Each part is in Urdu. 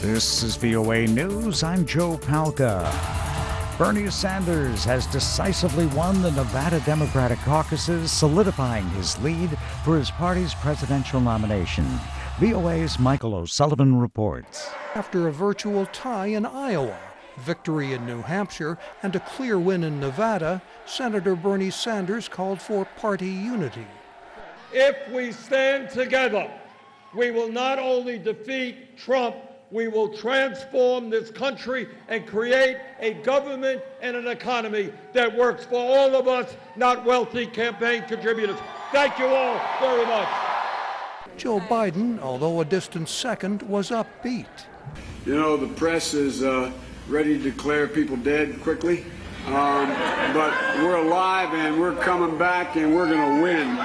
This is VOA News. I'm Joe Palca. Bernie Sanders has decisively won the Nevada Democratic caucuses, solidifying his lead for his party's presidential nomination. VOA's Michael O'Sullivan reports. After a virtual tie in Iowa, victory in New Hampshire, and a clear win in Nevada, Senator Bernie Sanders called for party unity. If we stand together, we will not only defeat Trump, we will transform this country and create a government and an economy that works for all of us, not wealthy campaign contributors. Thank you all very much. Joe Biden, although a distant second, was upbeat. You know, the press is ready to declare people dead quickly, but we're alive and we're coming back and we're going to win.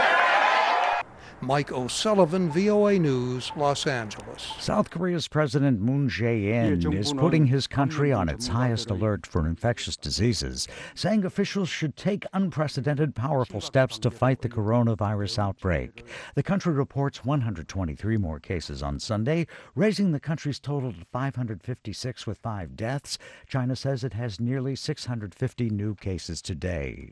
Mike O'Sullivan, VOA News, Los Angeles. South Korea's President Moon Jae-in is putting his country on its highest alert for infectious diseases, saying officials should take unprecedented, powerful steps to fight the coronavirus outbreak. The country reports 123 more cases on Sunday, raising the country's total to 556 with 5 deaths. China says it has nearly 650 new cases today.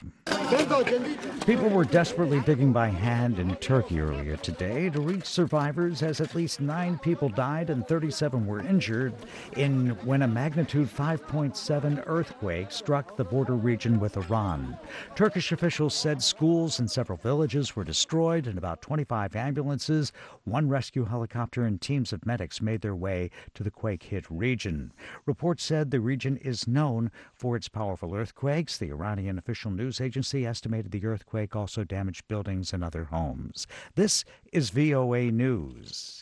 People were desperately digging by hand in Turkey earlier today to reach survivors, as at least 9 people died and 37 were injured when a magnitude 5.7 earthquake struck the border region with Iran. Turkish officials said schools and several villages were destroyed and about 25 ambulances, 1 rescue helicopter, and teams of medics made their way to the quake-hit region. Reports said the region is known for its powerful earthquakes. The Iranian official news agency estimated the earthquake also damaged buildings and other homes. This is VOA News.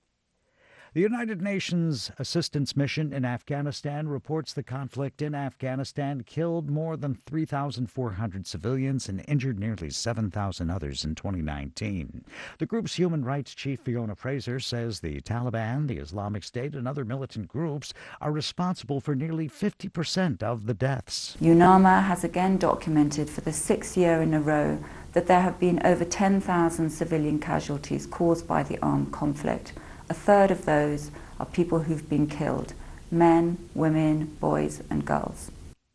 The United Nations Assistance Mission in Afghanistan reports the conflict in Afghanistan killed more than 3,400 civilians and injured nearly 7,000 others in 2019. The group's human rights chief, Fiona Fraser, says the Taliban, the Islamic State, and other militant groups are responsible for nearly 50% of the deaths. UNAMA has again documented for the 6th year in a row that there have been over 10,000 civilian casualties caused by the armed conflict. A third of those are people who've been killed: men, women, boys, and girls.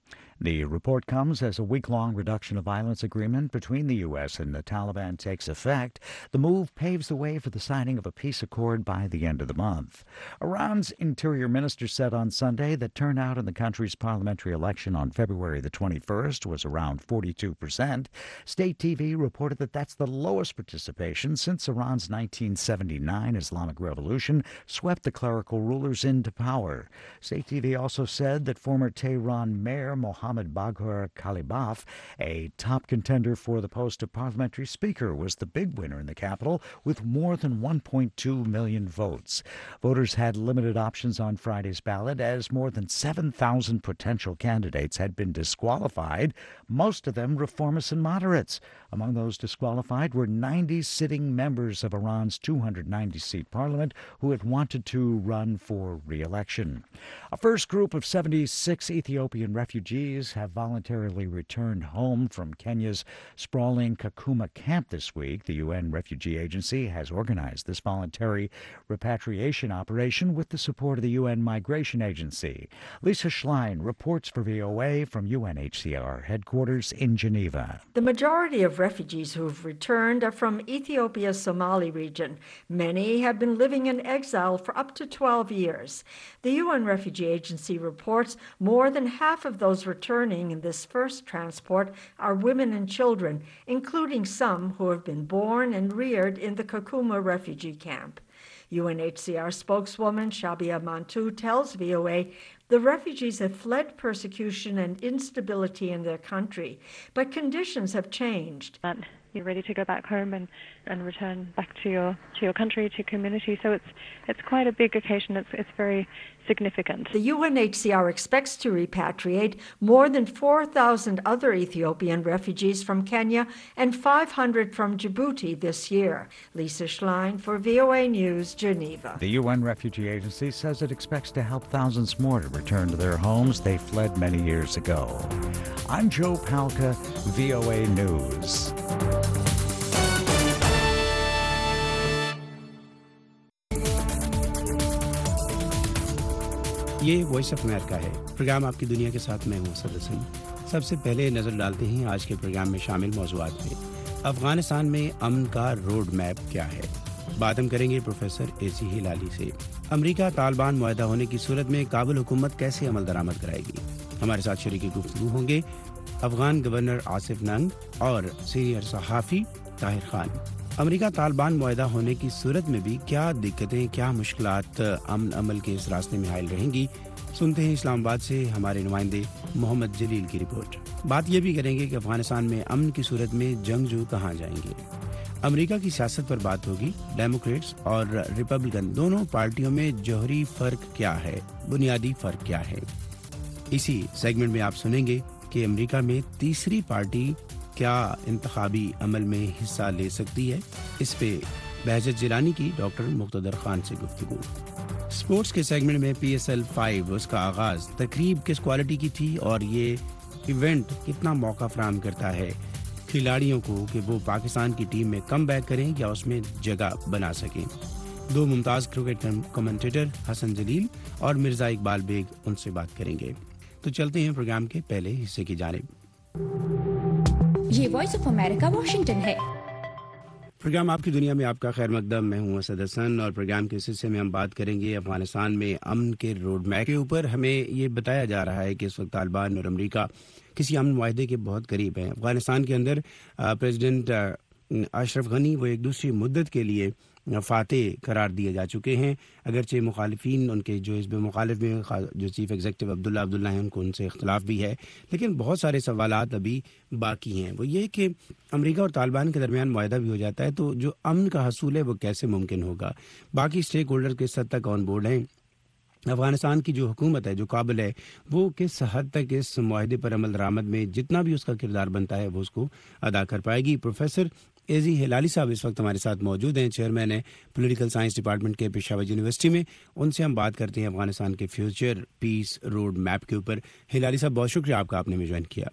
The report comes as a week-long reduction of violence agreement between the U.S. and the Taliban takes effect. The move paves the way for the signing of a peace accord by the end of the month. Iran's interior minister said on Sunday that turnout in the country's parliamentary election on February the 21st was around 42%. State TV reported that that's the lowest participation since Iran's 1979 Islamic Revolution swept the clerical rulers into power. State TV also said that former Tehran mayor Mohammad Baghur Kalibaf, a top contender for the post of parliamentary speaker, was the big winner in the capital with more than 1.2 million votes. Voters had limited options on Friday's ballot as more than 7,000 potential candidates had been disqualified, most of them reformists and moderates. Among those disqualified were 90 sitting members of Iran's 290-seat parliament who had wanted to run for re-election. A first group of 76 Ethiopian refugees have voluntarily returned home from Kenya's sprawling Kakuma camp this week. The UN Refugee Agency has organized this voluntary repatriation operation with the support of the UN Migration Agency. Lisa Schlein reports for VOA from UNHCR headquarters in Geneva. The majority of refugees who've returned are from Ethiopia's Somali region. Many have been living in exile for up to 12 years. The UN Refugee Agency reports more than half of those returning in this first transport are women and children, including some who have been born and reared in the Kakuma refugee camp. UNHCR spokeswoman Shabia Mantou tells VOA the refugees have fled persecution and instability in their country, but conditions have changed. You're ready to go back home and return back to your country, to your community. So it's quite a big occasion. It's very significant. The UNHCR expects to repatriate more than 4,000 other Ethiopian refugees from Kenya and 500 from Djibouti this year. Lisa Schlein for VOA News, Geneva. The UN Refugee Agency says it expects to help thousands more to return to their homes they fled many years ago. I'm Joe Palca, VOA News. یہ وائس آف امریکہ ہے، پروگرام آپ کی دنیا کے ساتھ میں ہوں اسد حسن۔ سب سے پہلے نظر ڈالتے ہیں آج کے پروگرام میں شامل موضوعات پہ۔ افغانستان میں امن کا روڈ میپ کیا ہے؟ بات ہم کریں گے پروفیسر اے سی ہلالی سے۔ امریکہ طالبان معاہدہ ہونے کی صورت میں کابل حکومت کیسے عمل درآمد کرائے گی؟ ہمارے ساتھ شریک گفتگو ہوں گے افغان گورنر آصف ننگ اور سینئر صحافی طاہر خان۔ امریکہ طالبان معاہدہ ہونے کی صورت میں بھی کیا دقتیں، کیا مشکلات امن عمل کے اس راستے میں حائل رہیں گی؟ سنتے ہیں اسلام آباد سے ہمارے نمائندے محمد جلیل کی رپورٹ۔ بات یہ بھی کریں گے کہ افغانستان میں امن کی صورت میں جنگجو کہاں جائیں گے؟ امریکہ کی سیاست پر بات ہوگی۔ ڈیموکریٹس اور ریپبلکن دونوں پارٹیوں میں جوہری فرق کیا ہے، بنیادی فرق کیا ہے؟ اسی سیگمنٹ میں آپ سنیں گے کہ امریکہ میں تیسری پارٹی کیا انتخابی عمل میں حصہ لے سکتی ہے؟ اس پہ بہجت جیلانی کی ڈاکٹر مقتدر خان سے گفتگو۔ سپورٹس کے سیگمنٹ میں پی ایس ایل 5 اس کا آغاز تقریب کس کوالٹی کی تھی اور یہ ایونٹ کتنا موقع فراہم کرتا ہے کھلاڑیوں کو کہ وہ پاکستان کی ٹیم میں کم بیک کریں یا اس میں جگہ بنا سکیں؟ دو ممتاز کرکٹ کمنٹیٹر حسن جلیل اور مرزا اقبال بیگ ان سے بات کریں گے۔ تو چلتے ہیں پروگرام کے پہلے حصے کی جانب۔ یہ وائس آف امریکہ واشنگٹن ہے۔ پروگرام آپ کی دنیا میں آپ کا خیر مقدم، میں ہوں اسد حسن، اور پروگرام کے سلسلے میں ہم بات کریں گے افغانستان میں امن کے روڈ میپ کے اوپر۔ ہمیں یہ بتایا جا رہا ہے کہ اس وقت طالبان اور امریکہ کسی امن معاہدے کے بہت قریب ہیں۔ افغانستان کے اندر پریزیڈنٹ اشرف غنی وہ ایک دوسری مدت کے لیے فاتح قرار دیے جا چکے ہیں، اگرچہ مخالفین ان کے جو حزب مخالف میں جو چیف ایگزیکٹو عبداللہ ہیں ان کو ان سے اختلاف بھی ہے، لیکن بہت سارے سوالات ابھی باقی ہیں۔ وہ یہ کہ امریکہ اور طالبان کے درمیان معاہدہ بھی ہو جاتا ہے تو جو امن کا حصول ہے وہ کیسے ممکن ہوگا؟ باقی اسٹیک ہولڈر کس حد تک آن بورڈ ہیں؟ افغانستان کی جو حکومت ہے، جو کابل ہے، وہ کس حد تک اس معاہدے پر عمل درآمد میں جتنا بھی اس کا کردار بنتا ہے وہ اس کو ادا کر پائے گی؟ پروفیسر اے سی ہلالی صاحب اس وقت ہمارے ساتھ موجود ہیں، چیئرمین ہیں پولیٹیکل سائنس ڈپارٹمنٹ کے پشاور یونیورسٹی میں۔ ان سے ہم بات کرتے ہیں افغانستان کے فیوچر پیس روڈ میپ کے اوپر۔ ہلالی صاحب بہت شکریہ آپ کا، آپ نے ہمیں جوائن کیا۔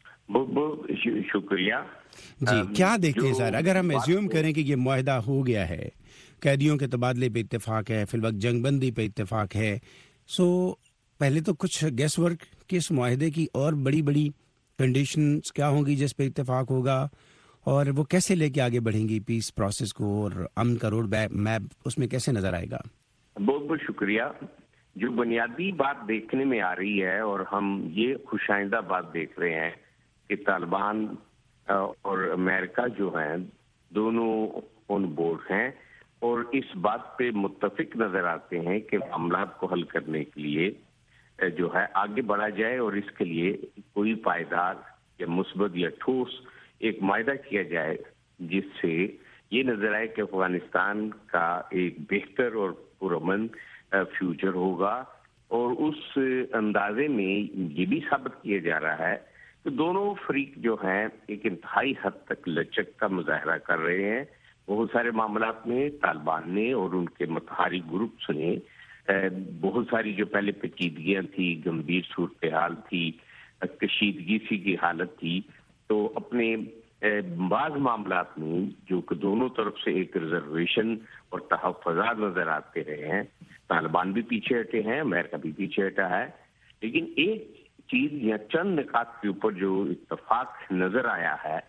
بہت شکریہ۔ جی کیا دیکھتے ہیں سر، اگر ہم ایزیوم کریں کہ یہ معاہدہ ہو گیا ہے، قیدیوں کے تبادلے پہ اتفاق ہے، فی الوقت جنگ بندی پہ اتفاق ہے، سو پہلے تو کچھ گیس ورک کہ اس معاہدے کی اور بڑی بڑی کنڈیشنز کیا ہوں گی جس پہ اتفاق ہوگا، اور وہ کیسے لے کے آگے بڑھیں گی پیس پروسیس کو، اور امن کا روڈ میپ اس میں کیسے نظر آئے گا؟ بہت بہت شکریہ۔ جو بنیادی بات دیکھنے میں آ رہی ہے اور ہم یہ خوش آئندہ بات دیکھ رہے ہیں کہ طالبان اور امریکہ جو ہیں دونوں آن بورڈ ہیں اور اس بات پہ متفق نظر آتے ہیں کہ معاملات کو حل کرنے کے لیے جو ہے آگے بڑھا جائے اور اس کے لیے کوئی پائیدار یا مثبت یا ٹھوس ایک معاہدہ کیا جائے جس سے یہ نظر آئے کہ افغانستان کا ایک بہتر اور پرامن فیوچر ہوگا۔ اور اس اندازے میں یہ بھی ثابت کیا جا رہا ہے کہ دونوں فریق جو ہیں ایک انتہائی حد تک لچک کا مظاہرہ کر رہے ہیں۔ بہت سارے معاملات میں طالبان نے اور ان کے متحارب گروپس نے بہت ساری جو پہلے پیچیدگیاں تھی، گمبھیر صورتحال تھی، کشیدگی سی کی حالت تھی، تو اپنے بعض معاملات میں جو کہ دونوں طرف سے ایک ریزرویشن اور تحفظات نظر آتے رہے ہیں، طالبان بھی پیچھے ہٹے ہیں، امریکہ بھی پیچھے ہٹا ہے، لیکن ایک چیز یا چند نکات کے اوپر جو اتفاق نظر آیا ہے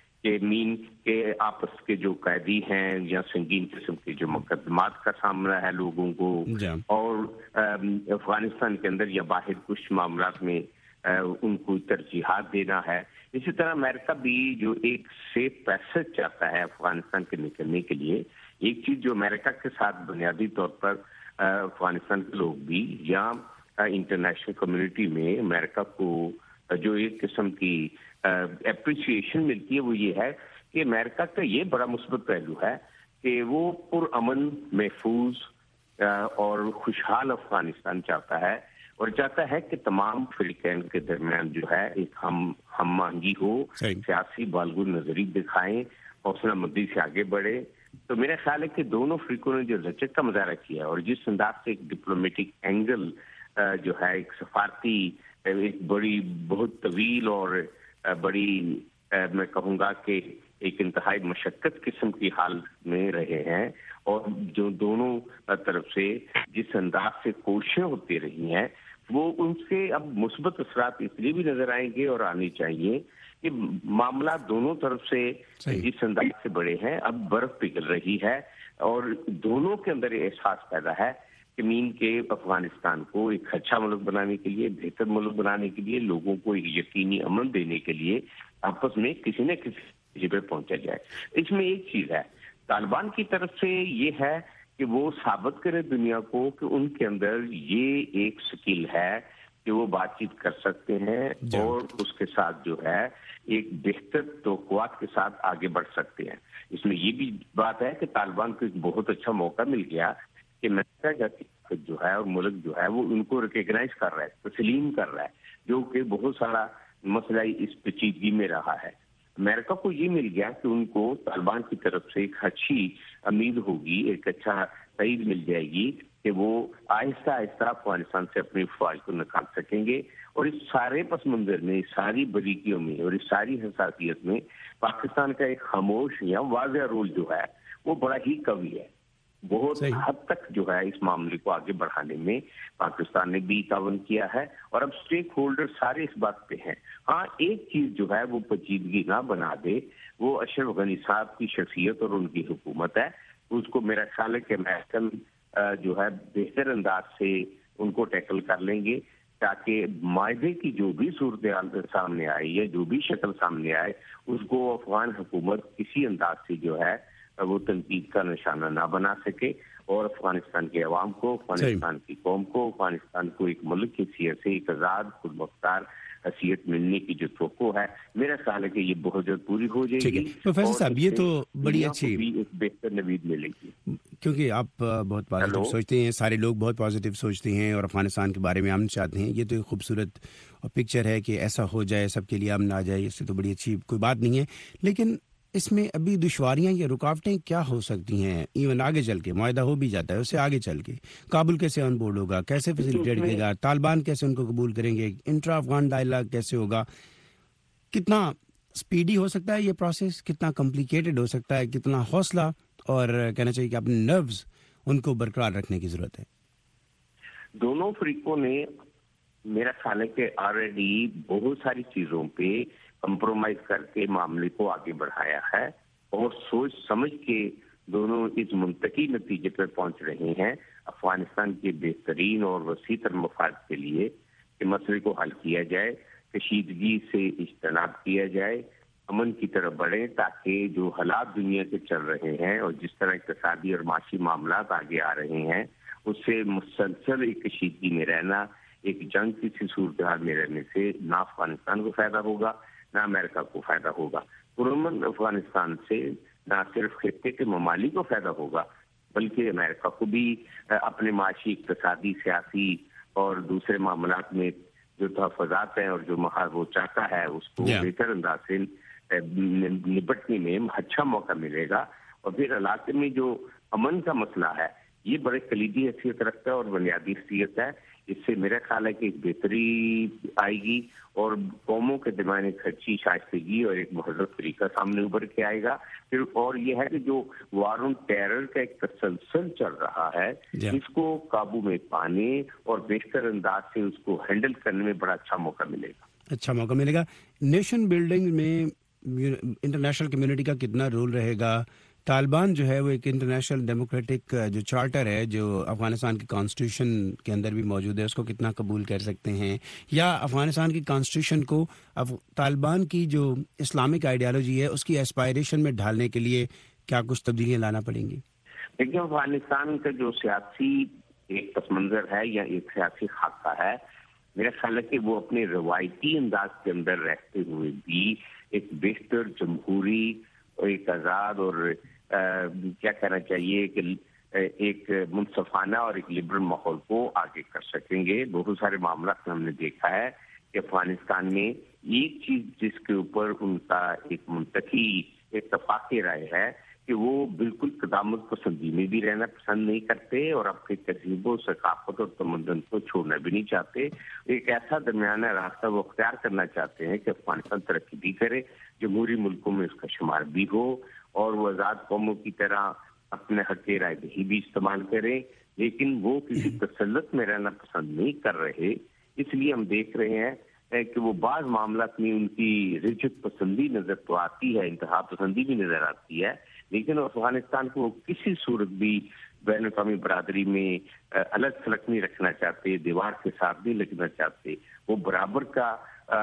کہ آپس کے جو قیدی ہیں یا سنگین قسم کے جو مقدمات کا سامنا ہے لوگوں کو، اور افغانستان کے اندر یا باہر کچھ معاملات میں ان کو ترجیحات دینا ہے۔ اسی طرح امریکہ بھی جو ایک سیف پیسج چاہتا ہے افغانستان کے نکلنے کے لیے، ایک چیز جو امریکہ کے ساتھ بنیادی طور پر افغانستان کے لوگ بھی یا انٹرنیشنل کمیونٹی میں امریکہ کو جو ایک قسم کی اپریسیشن ملتی ہے وہ یہ ہے کہ امریکہ کا یہ بڑا مثبت پہلو ہے کہ وہ پرامن، محفوظ اور خوشحال افغانستان چاہتا ہے، اور چاہتا ہے کہ تمام فریقین کے درمیان جو ہے ایک ہم آہنگی ہو، سیاسی بالغ نظری دکھائیں، حوصلہ مندی سے آگے بڑھے۔ تو میرا خیال ہے کہ دونوں فریقوں نے جو لچک کا مظاہرہ کیا اور جس انداز سے ایک ڈپلومیٹک اینگل جو ہے، ایک سفارتی ایک بڑی بہت طویل اور بڑی میں کہوں گا کہ ایک انتہائی مشقت قسم کی حالت میں رہے ہیں، اور جو دونوں طرف سے جس انداز سے کوششیں ہوتی رہی ہیں وہ ان سے اب مثبت اثرات اس لیے بھی نظر آئیں گے اور آنے چاہیے کہ معاملات دونوں طرف سے جس انداز سے بڑے ہیں اب برف پگھل رہی ہے اور دونوں کے اندر یہ احساس پیدا ہے کہ مین کے افغانستان کو ایک اچھا ملک بنانے کے لیے، بہتر ملک بنانے کے لیے، لوگوں کو ایک یقینی امن دینے کے لیے آپس میں کسی نہ کسی جگہ پہنچا جائے۔ اس میں ایک چیز ہے، طالبان کی طرف سے یہ ہے کہ وہ ثابت کرے دنیا کو کہ ان کے اندر یہ ایک سکل ہے کہ وہ بات چیت کر سکتے ہیں اور اس کے ساتھ جو ہے ایک بہتر توقعات کے ساتھ آگے بڑھ سکتے ہیں۔ اس میں یہ بھی بات ہے کہ طالبان کو ایک بہت اچھا موقع مل گیا کہ امریکہ جو ہے اور ملک جو ہے وہ ان کو ریکگنائز کر رہا ہے، تسلیم کر رہا ہے، جو کہ بہت سارا مسئلہ اس پیچیدگی میں رہا ہے۔ امریکہ کو یہ مل گیا کہ ان کو طالبان کی طرف سے ایک اچھی امید ہوگی، ایک اچھا تائید مل جائے گی کہ وہ آہستہ آہستہ افغانستان سے اپنی فوج کو نکال سکیں گے، اور اس سارے پس منظر میں، اس ساری باریکیوں میں اور اس ساری حساسیت میں پاکستان کا ایک خاموش یا واضح رول جو ہے وہ بڑا ہی قوی ہے۔ بہت حد تک جو ہے اس معاملے کو آگے بڑھانے میں پاکستان نے بھی تعاون کیا ہے اور اب سٹیک ہولڈر سارے اس بات پہ ہیں۔ ہاں ایک چیز جو ہے وہ پیچیدگی نہ بنا دے، وہ اشرف غنی صاحب کی شخصیت اور ان کی حکومت ہے۔ اس کو میرا خیال ہے کہ امریکن جو ہے بہتر انداز سے ان کو ٹیکل کر لیں گے تاکہ معاہدے کی جو بھی صورتحال سامنے آئے یا جو بھی شکل سامنے آئے اس کو افغان حکومت کسی انداز سے جو ہے وہ تنقید کا نشانہ نہ بنا سکے، اور افغانستان کے عوام کو، افغانستان کی قوم کو، افغانستان کو ایک ملک کی حیثیت سے ایک آزاد خود مختار حیثیت ملنے کی جو توقع ہے، میرا خیال ہے کہ یہ بہت جلد پوری ہو جائے گی۔ پروفیسر صاحب یہ تو بڑی اچھی ایک بہتر نوید ملے گی، کیونکہ آپ بہت پازیٹیو سوچتے ہیں، سارے لوگ بہت پازیٹیو سوچتے ہیں اور افغانستان کے بارے میں امن چاہتے ہیں۔ یہ تو ایک خوبصورت پکچر ہے کہ ایسا ہو جائے، سب کے لیے امن آ جائے، اس سے تو بڑی اچھی کوئی بات نہیں ہے، لیکن اس میں ابھی دشواریاں یا رکاوٹیں کیا ہو سکتی ہیں؟ ایون آگے چل کے معاہدہ ہو بھی جاتا ہے، اس سے آگے چل کے کابل کیسے آن بورڈ ہوگا، کیسے فیسیلیٹیٹ کرے گا، طالبان کیسے ان کو قبول کریں گے، انٹرا افغان ڈائلاگ کیسے ہوگا، کتنا سپیڈی ہو سکتا ہے یہ پروسیس، کتنا کمپلیکیٹڈ ہو سکتا ہے، کتنا حوصلہ اور کہنا چاہیے کہ اپنے نروز ان کو برقرار رکھنے کی ضرورت ہے۔ دونوں فریقوں نے میرا خیال ہے کہ آلریڈی بہت ساری چیزوں پہ کمپرومائز کر کے معاملے کو آگے بڑھایا ہے اور سوچ سمجھ کے دونوں اس منطقی نتیجے پر پہنچ رہے ہیں افغانستان کے بہترین اور وسیع تر مفاد کے لیے کہ مسئلے کو حل کیا جائے، کشیدگی سے اجتناب کیا جائے، امن کی طرف بڑھیں تاکہ جو حالات دنیا کے چل رہے ہیں اور جس طرح اقتصادی اور معاشی معاملات آگے آ رہے ہیں اس سے مسلسل ایک کشیدگی میں رہنا، ایک جنگ کی صورتحال میں رہنے سے نہ افغانستان کو فائدہ ہوگا نہ امریکہ کو فائدہ ہوگا۔ پرامن افغانستان سے نہ صرف خطے کے ممالک کو فائدہ ہوگا بلکہ امریکہ کو بھی اپنے معاشی، اقتصادی، سیاسی اور دوسرے معاملات میں جو تحفظات ہیں اور جو وہ چاہتا ہے اس کو بہتر انداز سے نپٹنے میں اچھا موقع ملے گا۔ اور پھر علاقے میں جو امن کا مسئلہ ہے یہ بڑے کلیدی حیثیت رکھتا ہے اور بنیادی حیثیت ہے۔ اس سے میرا خیال ہے کہ ایک بہتری آئے گی اور قوموں کے درمیان ایک اچھی شائستگی اور ایک مہذب طریقہ سامنے ابھر کے آئے گا۔ پھر اور یہ ہے کہ جو وار آن ٹیرر کا ایک تسلسل چل رہا ہے اس کو قابو میں پانے اور بہتر انداز سے اس کو ہینڈل کرنے میں بڑا اچھا موقع ملے گا۔ اچھا موقع ملے گا۔ نیشن بلڈنگ میں انٹرنیشنل کمیونٹی کا کتنا رول رہے گا؟ طالبان جو ہے وہ ایک انٹرنیشنل ڈیموکریٹک جو چارٹر ہے جو افغانستان کی کانسٹیٹیوشن کے اندر بھی موجود ہے، اس کو کتنا قبول کر سکتے ہیں، یا افغانستان کی کانسٹیٹیوشن کو طالبان کی جو اسلامک آئیڈیالوجی ہے اس کی ایسپائریشن میں ڈھالنے کے لیے کیا کچھ تبدیلیاں لانا پڑیں گی؟ دیکھیے افغانستان کا جو سیاسی ایک پس منظر ہے یا ایک سیاسی خاکہ ہے، میرا خیال ہے کہ وہ اپنے روایتی انداز کے اندر رہتے ہوئے بھی ایک بہتر جمہوری اور ایک آزاد اور کیا کہنا چاہیے کہ ایک منصفانہ اور ایک لبرل ماحول کو آگے کر سکیں گے۔ بہت سارے معاملات میں ہم نے دیکھا ہے کہ افغانستان میں ایک چیز جس کے اوپر ان کا ایک منطقی اتفاقی رائے ہے کہ وہ بالکل قدامت پسندی میں بھی رہنا پسند نہیں کرتے اور اپنی تہذیب و ثقافت اور تمدن کو چھوڑنا بھی نہیں چاہتے۔ ایک ایسا درمیانہ راستہ وہ اختیار کرنا چاہتے ہیں کہ افغانستان ترقی بھی کرے، جمہوری ملکوں میں اس کا شمار بھی ہو اور وہ آزاد قوموں کی طرح اپنے حق رائے دہی بھی استعمال کریں، لیکن وہ کسی تسلط میں رہنا پسند نہیں کر رہے. اس لیے ہم دیکھ رہے ہیں کہ وہ بعض معاملات میں ان کی رجت پسندی نظر تو آتی ہے، انتہا پسندی بھی نظر آتی ہے، لیکن افغانستان کو کسی صورت بھی بین الاقوامی برادری میں الگ تھلگ نہیں رکھنا چاہتے، دیوار کے ساتھ نہیں لگنا چاہتے. وہ برابر کا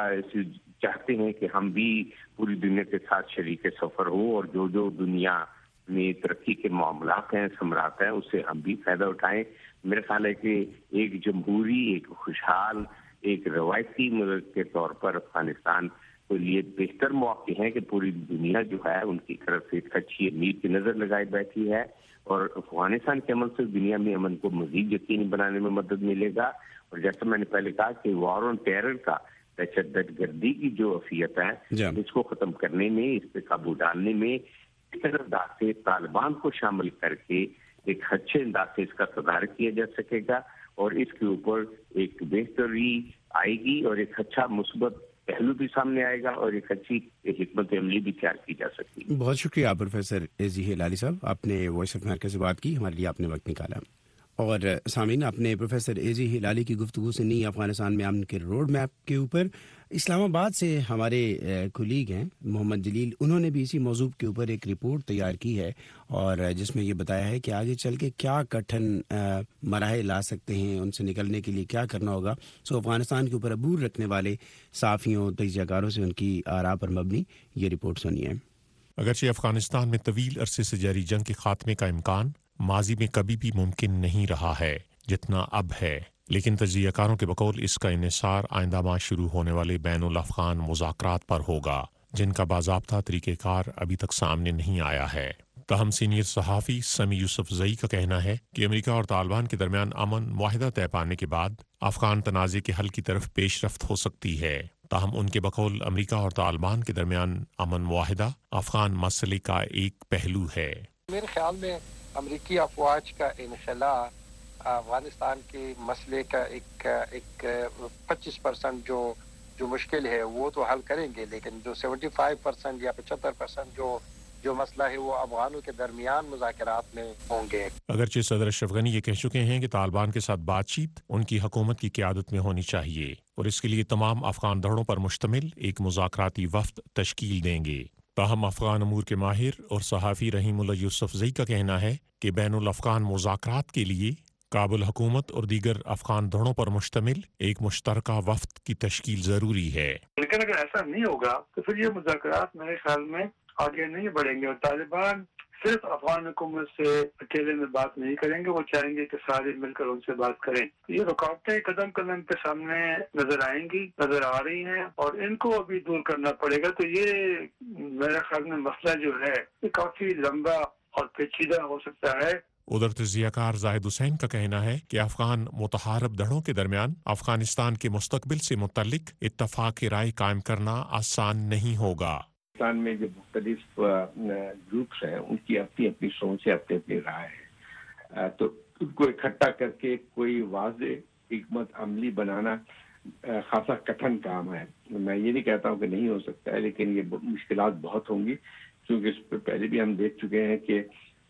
چاہتے ہیں کہ ہم بھی پوری دنیا کے ساتھ شریک سفر ہوں، اور جو جو دنیا میں ترقی کے معاملات ہیں، ثمرات ہیں، اس سے ہم بھی فائدہ اٹھائیں. میرا خیال ہے کہ ایک جمہوری، ایک خوشحال، ایک روایتی ملک کے طور پر افغانستان کے لیے بہتر موقع ہے کہ پوری دنیا جو ہے ان کی طرف سے ایک اچھی امید کی نظر لگائی بیٹھی ہے، اور افغانستان کے عمل سے دنیا میں امن کو مزید یقینی بنانے میں مدد ملے گا. اور جیسا میں نے پہلے کہا کہ وار آن ٹیرر کا، دہشت گردی کی جو افیت ہے، اس کو ختم کرنے میں، اس پہ قابو ڈالنے میں اس انداز سے طالبان کو شامل کر کے ایک اچھے انداز سے اس کا تدارک کیا جا سکے گا، اور اس کے اوپر ایک بہتری آئے گی، اور ایک اچھا مثبت پہلو بھی سامنے آئے گا، اور ایک اچھی حکمت عملی بھی تیار کی جا سکتی ہے. بہت شکریہ پروفیسر اے جی ہلالی صاحب، آپ نے وائس آف امریکہ سے بات کی، ہمارے لیے آپ نے وقت نکالا. اور سامعین، آپ نے پروفیسر اے جی ہلالی کی گفتگو سنی افغانستان میں امن کے روڈ میپ کے اوپر. اسلام آباد سے ہمارے کولیگ ہیں محمد جلیل، انہوں نے بھی اسی موضوع کے اوپر ایک رپورٹ تیار کی ہے، اور جس میں یہ بتایا ہے کہ آگے چل کے کیا کٹھن مراحل آ سکتے ہیں، ان سے نکلنے کے لیے کیا کرنا ہوگا. افغانستان کے اوپر عبور رکھنے والے صحافیوں، تجزیہ کاروں سے ان کی آراء پر مبنی یہ رپورٹ سنیے. اگرچہ افغانستان میں طویل عرصے سے جاری جنگ کے خاتمے کا امکان ماضی میں کبھی بھی ممکن نہیں رہا ہے جتنا اب ہے، لیکن تجزیہ کاروں کے بقول اس کا انحصار آئندہ ماہ شروع ہونے والے بین الافغان مذاکرات پر ہوگا، جن کا باضابطہ طریقہ کار ابھی تک سامنے نہیں آیا ہے. تاہم سینئر صحافی سمی یوسف زئی کا کہنا ہے کہ امریکہ اور طالبان کے درمیان امن معاہدہ طے پانے کے بعد افغان تنازع کے حل کی طرف پیش رفت ہو سکتی ہے. تاہم ان کے بقول امریکہ اور طالبان کے درمیان امن معاہدہ افغان مسئلے کا ایک پہلو ہے. میرے خیال میں امریکی افواج کا انخلا افغانستان کے مسئلے کا ایک 25% جو مشکل ہے وہ تو حل کریں گے، لیکن جو 75% یا 75% جو مسئلہ ہے وہ افغانوں کے درمیان مذاکرات میں ہوں گے. اگرچہ صدر اشرف غنی یہ کہہ چکے ہیں کہ طالبان کے ساتھ بات چیت ان کی حکومت کی قیادت میں ہونی چاہیے، اور اس کے لیے تمام افغان دھڑوں پر مشتمل ایک مذاکراتی وفد تشکیل دیں گے. تاہم افغان امور کے ماہر اور صحافی رحیم اللہ یوسف زئی کا کہنا ہے کہ بین الافغان مذاکرات کے لیے کابل حکومت اور دیگر افغان دھڑوں پر مشتمل ایک مشترکہ وفد کی تشکیل ضروری ہے. لیکن اگر ایسا نہیں ہوگا تو پھر یہ مذاکرات میرے خیال میں آگے نہیں بڑھیں گے، اور طالبان صرف افغان حکومت سے اکیلے میں بات نہیں کریں گے، وہ چاہیں گے کہ سارے مل کر ان سے بات کریں. یہ رکاوٹیں قدم قدم پہ سامنے نظر آئیں گی، نظر آ رہی ہیں، اور ان کو ابھی دور کرنا پڑے گا. تو یہ میرے خیال میں مسئلہ جو ہے یہ کافی لمبا اور پیچیدہ ہو سکتا ہے. ادھر تجزیہ کار زاہد حسین کا کہنا ہے کہ افغان متحارب دھڑوں کے درمیان افغانستان کے مستقبل سے متعلق اتفاق رائے قائم کرنا آسان نہیں ہوگا. پاکستان میں جو مختلف گروپس ہیں ان کی اپنی اپنی سوچ ہے، اپنی اپنی رائے ہے، تو ان کو اکٹھا کر کے کوئی واضح حکمت عملی بنانا خاصا کٹھن کام ہے. میں یہ نہیں کہتا ہوں کہ نہیں ہو سکتا ہے، لیکن یہ مشکلات بہت ہوں گی، کیونکہ اس پہ پہلے بھی ہم دیکھ چکے ہیں کہ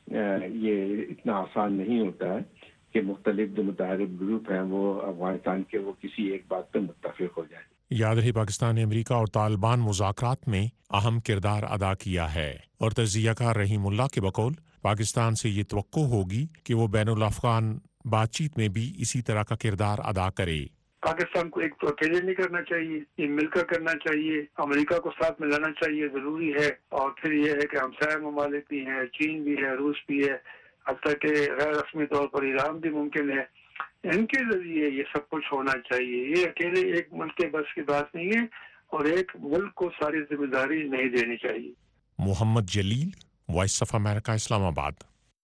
یہ اتنا آسان نہیں ہوتا ہے کہ مختلف جو متحارب گروپ ہیں وہ افغانستان کے وہ کسی ایک بات پہ متفق ہو جائے. یاد رہے پاکستان نے امریکہ اور طالبان مذاکرات میں اہم کردار ادا کیا ہے، اور تجزیہ کار رحیم اللہ کے بقول پاکستان سے یہ توقع ہوگی کہ وہ بین الافغان بات چیت میں بھی اسی طرح کا کردار ادا کرے. پاکستان کو ایک تو اکیلے نہیں کرنا چاہیے، یہ مل کر کرنا چاہیے، امریکہ کو ساتھ میں لانا چاہیے، ضروری ہے. اور پھر یہ ہے کہ ہمسایہ ممالک بھی ہیں، چین بھی ہے، روس بھی ہے، حتیٰ کہ غیر رسمی طور پر ایران بھی ممکن ہے. ان کے ذریعے یہ سب کچھ ہونا چاہیے. یہ اکیلے ایک ملک کے بس کی بات نہیں ہے، اور ایک ملک کو ساری ذمہ داری نہیں دینی چاہیے. محمد جلیل، وائس آف امریکہ، اسلام آباد.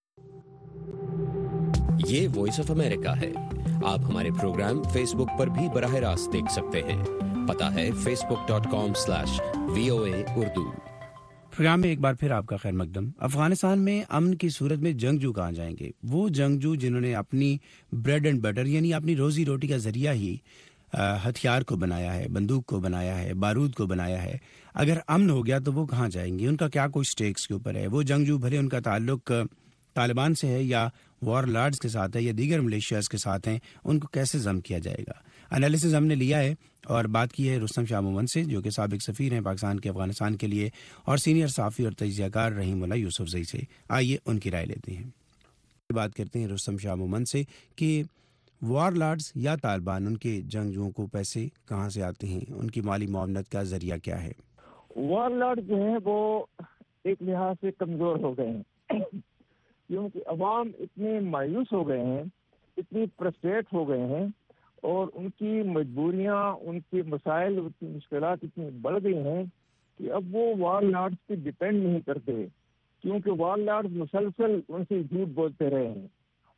یہ وائس آف امریکہ ہے. آپ ہمارے پروگرام فیس بک پر بھی براہ راست دیکھ سکتے ہیں. پتہ ہے facebook.com/VOA اردو. پروگرام میں ایک بار پھر آپ کا خیر مقدم. افغانستان میں امن کی صورت میں جنگجو کہاں جائیں گے؟ وہ جنگجو جنہوں نے اپنی بریڈ اینڈ بٹر یعنی اپنی روزی روٹی کا ذریعہ ہی ہتھیار کو بنایا ہے، بندوق کو بنایا ہے، بارود کو بنایا ہے، اگر امن ہو گیا تو وہ کہاں جائیں گے؟ ان کا کیا کوئی سٹیکس کے اوپر ہے؟ وہ جنگجو بھلے ان کا تعلق طالبان سے ہے یا وار لارڈز کے ساتھ ہے یا دیگر ملیشیاز کے ساتھ ہیں، ان کو کیسے ضم کیا جائے گا؟ انالیسز ہم نے لیا ہے اور بات کی ہے رستم شاہ مومند سے، جو کہ سابق سفیر ہیں پاکستان کے افغانستان کے لیے، اور سینئر صحافی اور تجزیہ کار رحیم اللہ یوسفزئی سے۔ آئیے ان کی رائے لیتے ہیں۔ بات کرتے ہیں رستم شاہ مومند سے کہ وار لارڈز یا طالبان، ان کے جنگجوؤں کو پیسے کہاں سے آتے ہیں، ان کی مالی معاونت کا ذریعہ کیا ہے؟ وار لارڈ جو ہیں وہ ایک لحاظ سے کمزور ہو گئے ہیں، کیونکہ عوام اتنے مایوس ہو گئے ہیں، اتنی فرسٹریٹ ہو گئے ہیں، اور ان کی مجبوریاں، ان کے مسائل، ان کی مشکلات اتنی بڑھ گئی ہیں کہ اب وہ وار لارڈز پہ ڈپینڈ نہیں کرتے، کیونکہ وار لارڈز مسلسل ان سے جھوٹ بولتے رہے ہیں،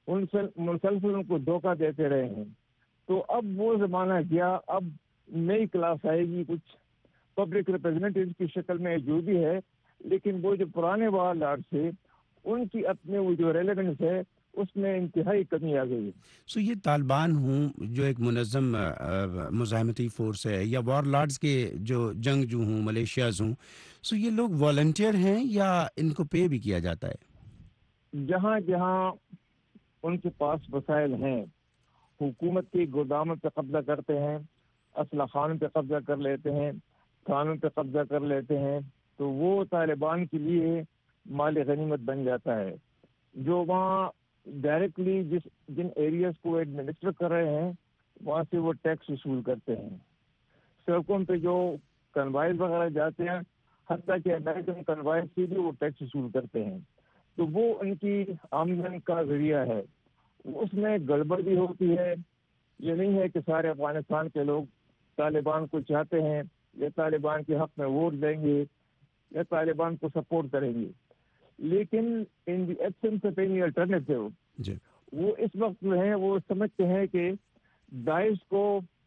مسلسل ان کو دھوکہ دیتے رہے ہیں۔ تو اب وہ زمانہ گیا، اب نئی کلاس آئے گی، کچھ پبلک ریپرزینٹیو کی شکل میں جو بھی ہے، لیکن وہ جو پرانے وار لارڈ تھے ان کی اپنے وہ جو ریلیونس ہے اس میں انتہائی کمی آ گئی ہے۔ سو یہ طالبان ہوں جو ایک منظم مزاحمتی فورس ہے، یا وار لارڈز کے جو جنگجو ہوں، ملیشیاز ہوں، سو یہ لوگ والنٹیئر ہیں یا ان کو پے بھی کیا جاتا ہے؟ جہاں جہاں ان کے پاس وسائل ہیں، حکومت کے گوداموں پہ قبضہ کرتے ہیں، اسلحہ خانوں پہ قبضہ کر لیتے ہیں، تھانوں پہ قبضہ کر لیتے ہیں، تو وہ طالبان کے لیے مال غنیمت بن جاتا ہے۔ جو وہاں ڈائریکٹلی جن ایریاز کو ایڈمنسٹر کر رہے ہیں وہاں سے وہ ٹیکس وصول کرتے ہیں۔ سڑکوں پہ جو کنوائز وغیرہ جاتے ہیں، حتیٰ کہ امریکن کنوائز سے بھی وہ ٹیکس وصول کرتے ہیں، تو وہ ان کی آمدن کا ذریعہ ہے۔ اس میں گڑبڑ بھی ہوتی ہے، یہ نہیں ہے کہ سارے افغانستان کے لوگ طالبان کو چاہتے ہیں یا طالبان کے حق میں ووٹ دیں گے یا طالبان کو سپورٹ کریں گے، لیکن in the absence of any alternative وہ اس وقت جو ہیں وہ سمجھتے ہیں کہ داعش کو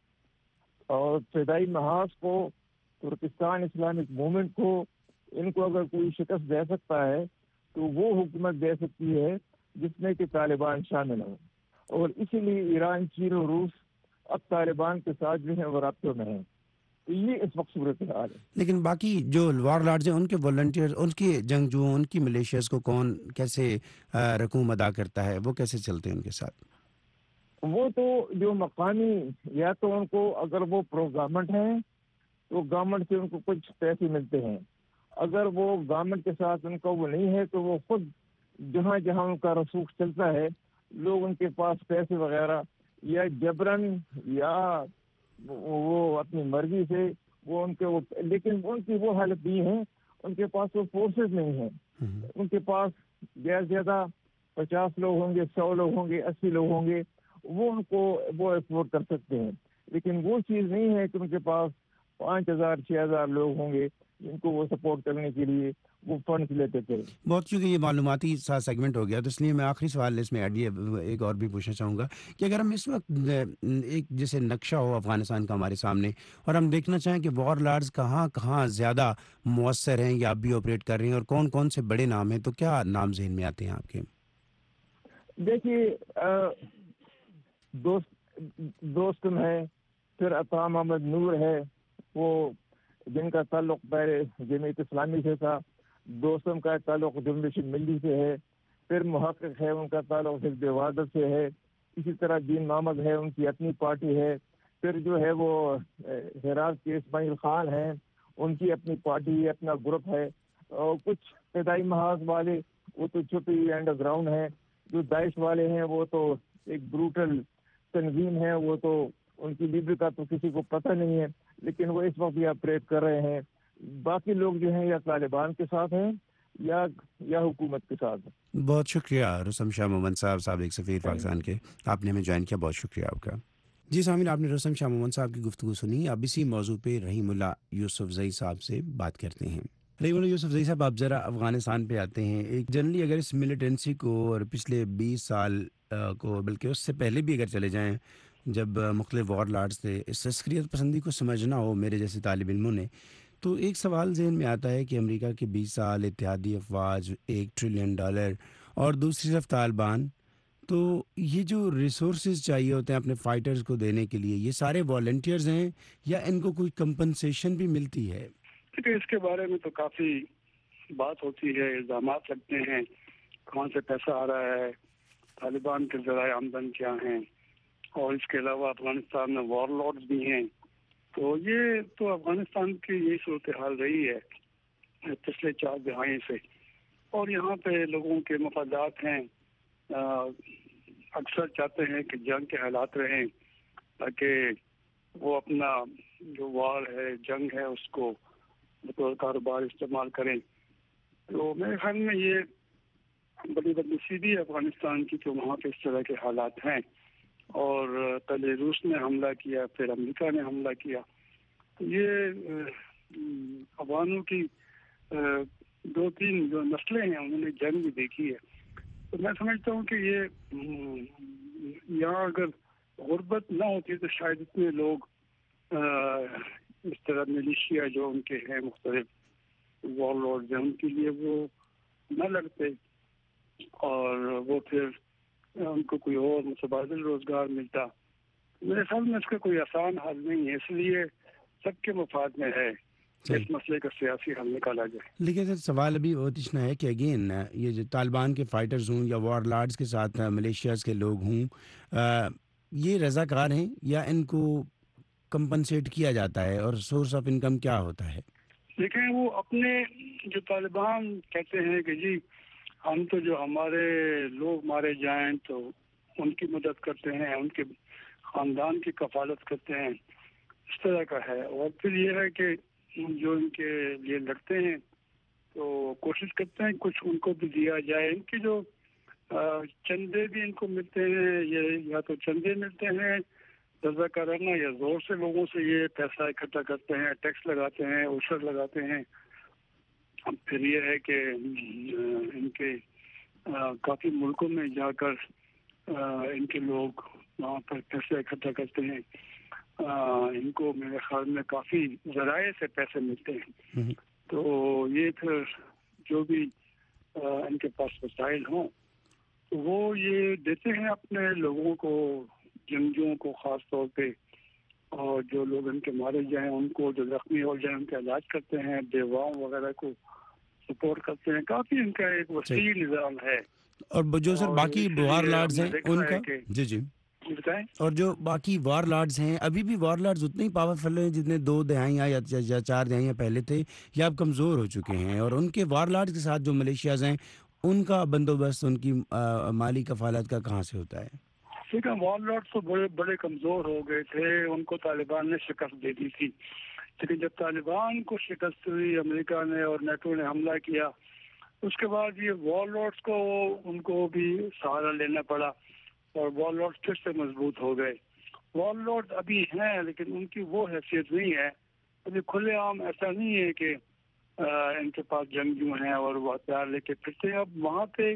اور فدائی محاذ کو، ترکستان اسلامک موومنٹ کو، ان کو اگر کوئی شکست دے سکتا ہے تو وہ حکومت دے سکتی ہے جس میں کہ طالبان شامل ہوں، اور اسی لیے ایران، چین اور روس اب طالبان کے ساتھ جو ہے وہ رابطوں میں ہیں۔ تو یہ اس وقت صورتحال ہے۔ لیکن باقی جو وار لارڈز ہیں، ان کے والنٹیئر، ان کے جنگجو، ان کی ملیشیاز کو کون کیسے رقوم ادا کرتا ہے؟ وہ کیسے چلتے ہیں ان کے ساتھ؟ وہ تو جو مقامی، یا تو ان کو اگر وہ پرو گورنمنٹ ہیں تو گورنمنٹ سے ان کو کچھ پیسے ملتے ہیں، اگر وہ گورنمنٹ کے ساتھ ان کا وہ نہیں ہے تو وہ خود جہاں جہاں ان کا رسوخ چلتا ہے، لوگ ان کے پاس پیسے وغیرہ یا جبرن یا وہ اپنی مرضی سے وہ ان کے لیکن ان کی وہ حالت نہیں ہے، ان کے پاس وہ فورسز نہیں ہیں، ان کے پاس زیادہ زیادہ 50 لوگ ہوں گے، 100 لوگ ہوں گے، 80 لوگ ہوں گے، وہ ان کو وہ افورڈ کر سکتے ہیں، لیکن وہ چیز نہیں ہے کہ ان کے پاس 5000 6000 لوگ ہوں گے جن کو وہ سپورٹ کرنے کے لیے وہ فنڈز لیتے تھے۔ بہت چونکہ یہ معلوماتی سا سیگمنٹ ہو گیا تو اس لیے میں آخری سوال اس میں ایک اور بھی پوچھنا چاہوں گا کہ اگر ہم اس وقت ایک جیسے نقشہ ہو افغانستان کا ہمارے سامنے اور ہم دیکھنا چاہیں کہ وار لارڈز کہاں کہاں زیادہ مؤثر ہیں یا اب بھی آپریٹ کر رہے ہیں اور کون کون سے بڑے نام ہیں، تو کیا نام ذہن میں آتے ہیں آپ کے؟ دیکھیے، دوستم ہے، پھر عطا محمد نور ہے، وہ جن کا تعلق پہلے جمعیت اسلامی سے تھا، دوستم کا تعلق جنبش ملی سے ہے، پھر محقق ہے، ان کا تعلق حزب وحدت سے ہے، اسی طرح دین محمد ہے، ان کی اپنی پارٹی ہے، پھر جو ہے وہ ہرات کے اسماعیل خان ہیں، ان کی اپنی پارٹی، اپنا گروپ ہے، اور کچھ فدائی محاذ والے وہ تو چھپی انڈر گراؤنڈ ہیں، جو داعش والے ہیں وہ تو ایک بروٹل تنظیم ہے، وہ تو ان کی لیڈر کا تو کسی کو پتہ نہیں ہے، لیکن وہ اس وقت بھی آپریٹ کر رہے ہیں۔ باقی لوگ جو ہیں یا طالبان کے ساتھ ہیں یا حکومت کے ساتھ ہیں۔ بہت شکریہ رستم شاہ مومند صاحب، سابق سفیر پاکستان کے، آپ نے ہمیں جوائن کیا، بہت شکریہ آپ کا۔ جی سامعین، آپ نے رستم شاہ مومند صاحب کی گفتگو سنی۔ اب اسی موضوع پہ رحیم اللہ یوسفزئی صاحب سے بات کرتے ہیں۔ رحیم اللہ یوسفزئی صاحب، آپ ذرا افغانستان پہ آتے ہیں۔ ایک جنرلی اگر اس ملیٹنسی کو اور پچھلے 20 سال کو، بلکہ اس سے پہلے بھی اگر چلے جائیں جب مختلف وار لارڈز تھے، اس عسکریت پسندی کو سمجھنا ہو میرے جیسے طالب علموں نے، تو ایک سوال ذہن میں آتا ہے کہ امریکہ کے 20 سال، اتحادی افواج، $1 ٹریلین اور دوسری طرف طالبان، تو یہ جو ریسورسز چاہیے ہوتے ہیں اپنے فائٹرز کو دینے کے لیے، یہ سارے والنٹیئرز ہیں یا ان کو کوئی کمپنسیشن بھی ملتی ہے؟ اس کے بارے میں تو کافی بات ہوتی ہے، الزامات لگتے ہیں، کہاں سے پیسہ آ رہا ہے, طالبان کے ذرائع آمدن کیا ہیں, اور اس کے علاوہ افغانستان میں وار لارڈز بھی ہیں. تو یہ تو افغانستان کی یہی صورتحال رہی ہے پچھلے 4 دہائی سے, اور یہاں پہ لوگوں کے مفادات ہیں, اکثر چاہتے ہیں کہ جنگ کے حالات رہیں تاکہ وہ اپنا جو وار ہے, جنگ ہے, اس کو بطور کاروبار استعمال کریں. تو میرے خیال میں یہ بڑی بدنصیبی ہے افغانستان کی کہ وہاں پہ اس طرح کے حالات ہیں, اور پہلے روس نے حملہ کیا, پھر امریکہ نے حملہ کیا. تو یہ افغانوں کی 2-3 جو نسلیں ہیں انہوں نے جنگ بھی دیکھی ہے. تو میں سمجھتا ہوں کہ یہ یہاں اگر غربت نہ ہوتی تو شاید اتنے لوگ اس طرح ملیشیا جو ان کے ہیں مختلف وار لارڈز ہیں ان کے لیے وہ نہ لڑتے, اور وہ پھر ان کو کوئی اور متبادل روزگار ملتا. میرے خیال میں اس کا کوئی آسان حل نہیں ہے, اس لیے سب کے مفاد میں ہے اس مسئلے کا سیاسی حل نکالا جائے. لیکن سر سوال ابھی پوچھنا ہے کہ اگین یہ جو طالبان کے فائٹرز ہوں یا وار لارڈز کے ساتھ ملیشیاز کے لوگ ہوں, یہ رضاکار ہیں یا ان کو کمپنسیٹ کیا جاتا ہے, اور سورس آف انکم کیا ہوتا ہے؟ دیکھیں, وہ اپنے جو طالبان کہتے ہیں کہ جی ہم تو جو ہمارے لوگ مارے جائیں تو ان کی مدد کرتے ہیں, ان کے خاندان کی کفالت کرتے ہیں, اس طرح کا ہے. اور پھر یہ ہے کہ جو ان کے لیے لڑتے ہیں تو کوشش کرتے ہیں کچھ ان کو بھی دیا جائے. ان کی جو چندے بھی ان کو ملتے ہیں, یہ یا تو چندے ملتے ہیں رضاکارانہ یا زور سے لوگوں سے یہ پیسہ اکٹھا کرتے ہیں, ٹیکس لگاتے ہیں, اوشر لگاتے ہیں. پھر یہ ہے کہ ان کے کافی ملکوں میں جا کر ان کے لوگ وہاں پر پیسے اکٹھا کرتے ہیں. ان کو میرے خیال میں کافی ذرائع سے پیسے ملتے ہیں. تو یہ پھر جو بھی ان کے پاس وسائل ہوں تو وہ یہ دیتے ہیں اپنے لوگوں کو, جنگجوؤں کو خاص طور پہ, اور جو لوگ ان کے مارے جائیں ان کو, جو زخمی ہو جائیں ان کا علاج کرتے ہیں, بیواؤں وغیرہ کو سپورٹ کرتے ہیں. کافی ان کا ایک وسیع نظام ہے. اور جو سر باقی وار لارڈز ہیں ان کا جی اور جو باقی وار لارڈز ہیں ابھی بھی وار لارڈز اتنے ہی پاورفل ہیں جتنے 2 دہائیاں یا 4 دہائیاں پہلے تھے, یا اب کمزور ہو چکے ہیں؟ اور ان کے وار لارڈز کے ساتھ جو ملیشیاز ہیں ان کا بندوبست, ان کی مالی کفالت کا کہاں سے ہوتا ہے؟ ٹھیک ہے, وار لارڈز تو بڑے کمزور ہو گئے تھے, ان کو طالبان نے شکست دے دی تھی. لیکن جب طالبان کو شکست ہوئی, امریکہ نے اور نیٹو نے حملہ کیا, اس کے بعد یہ وار لارڈز کو ان کو بھی سہارا لینا پڑا, اور وار لارڈز پھر سے مضبوط ہو گئے. وار لارڈز ابھی ہیں لیکن ان کی وہ حیثیت نہیں ہے. ابھی کھلے عام ایسا نہیں ہے کہ ان کے پاس جنگجو ہیں اور وہ ہتھیار لے کے پھرتے ہیں. اب وہاں پہ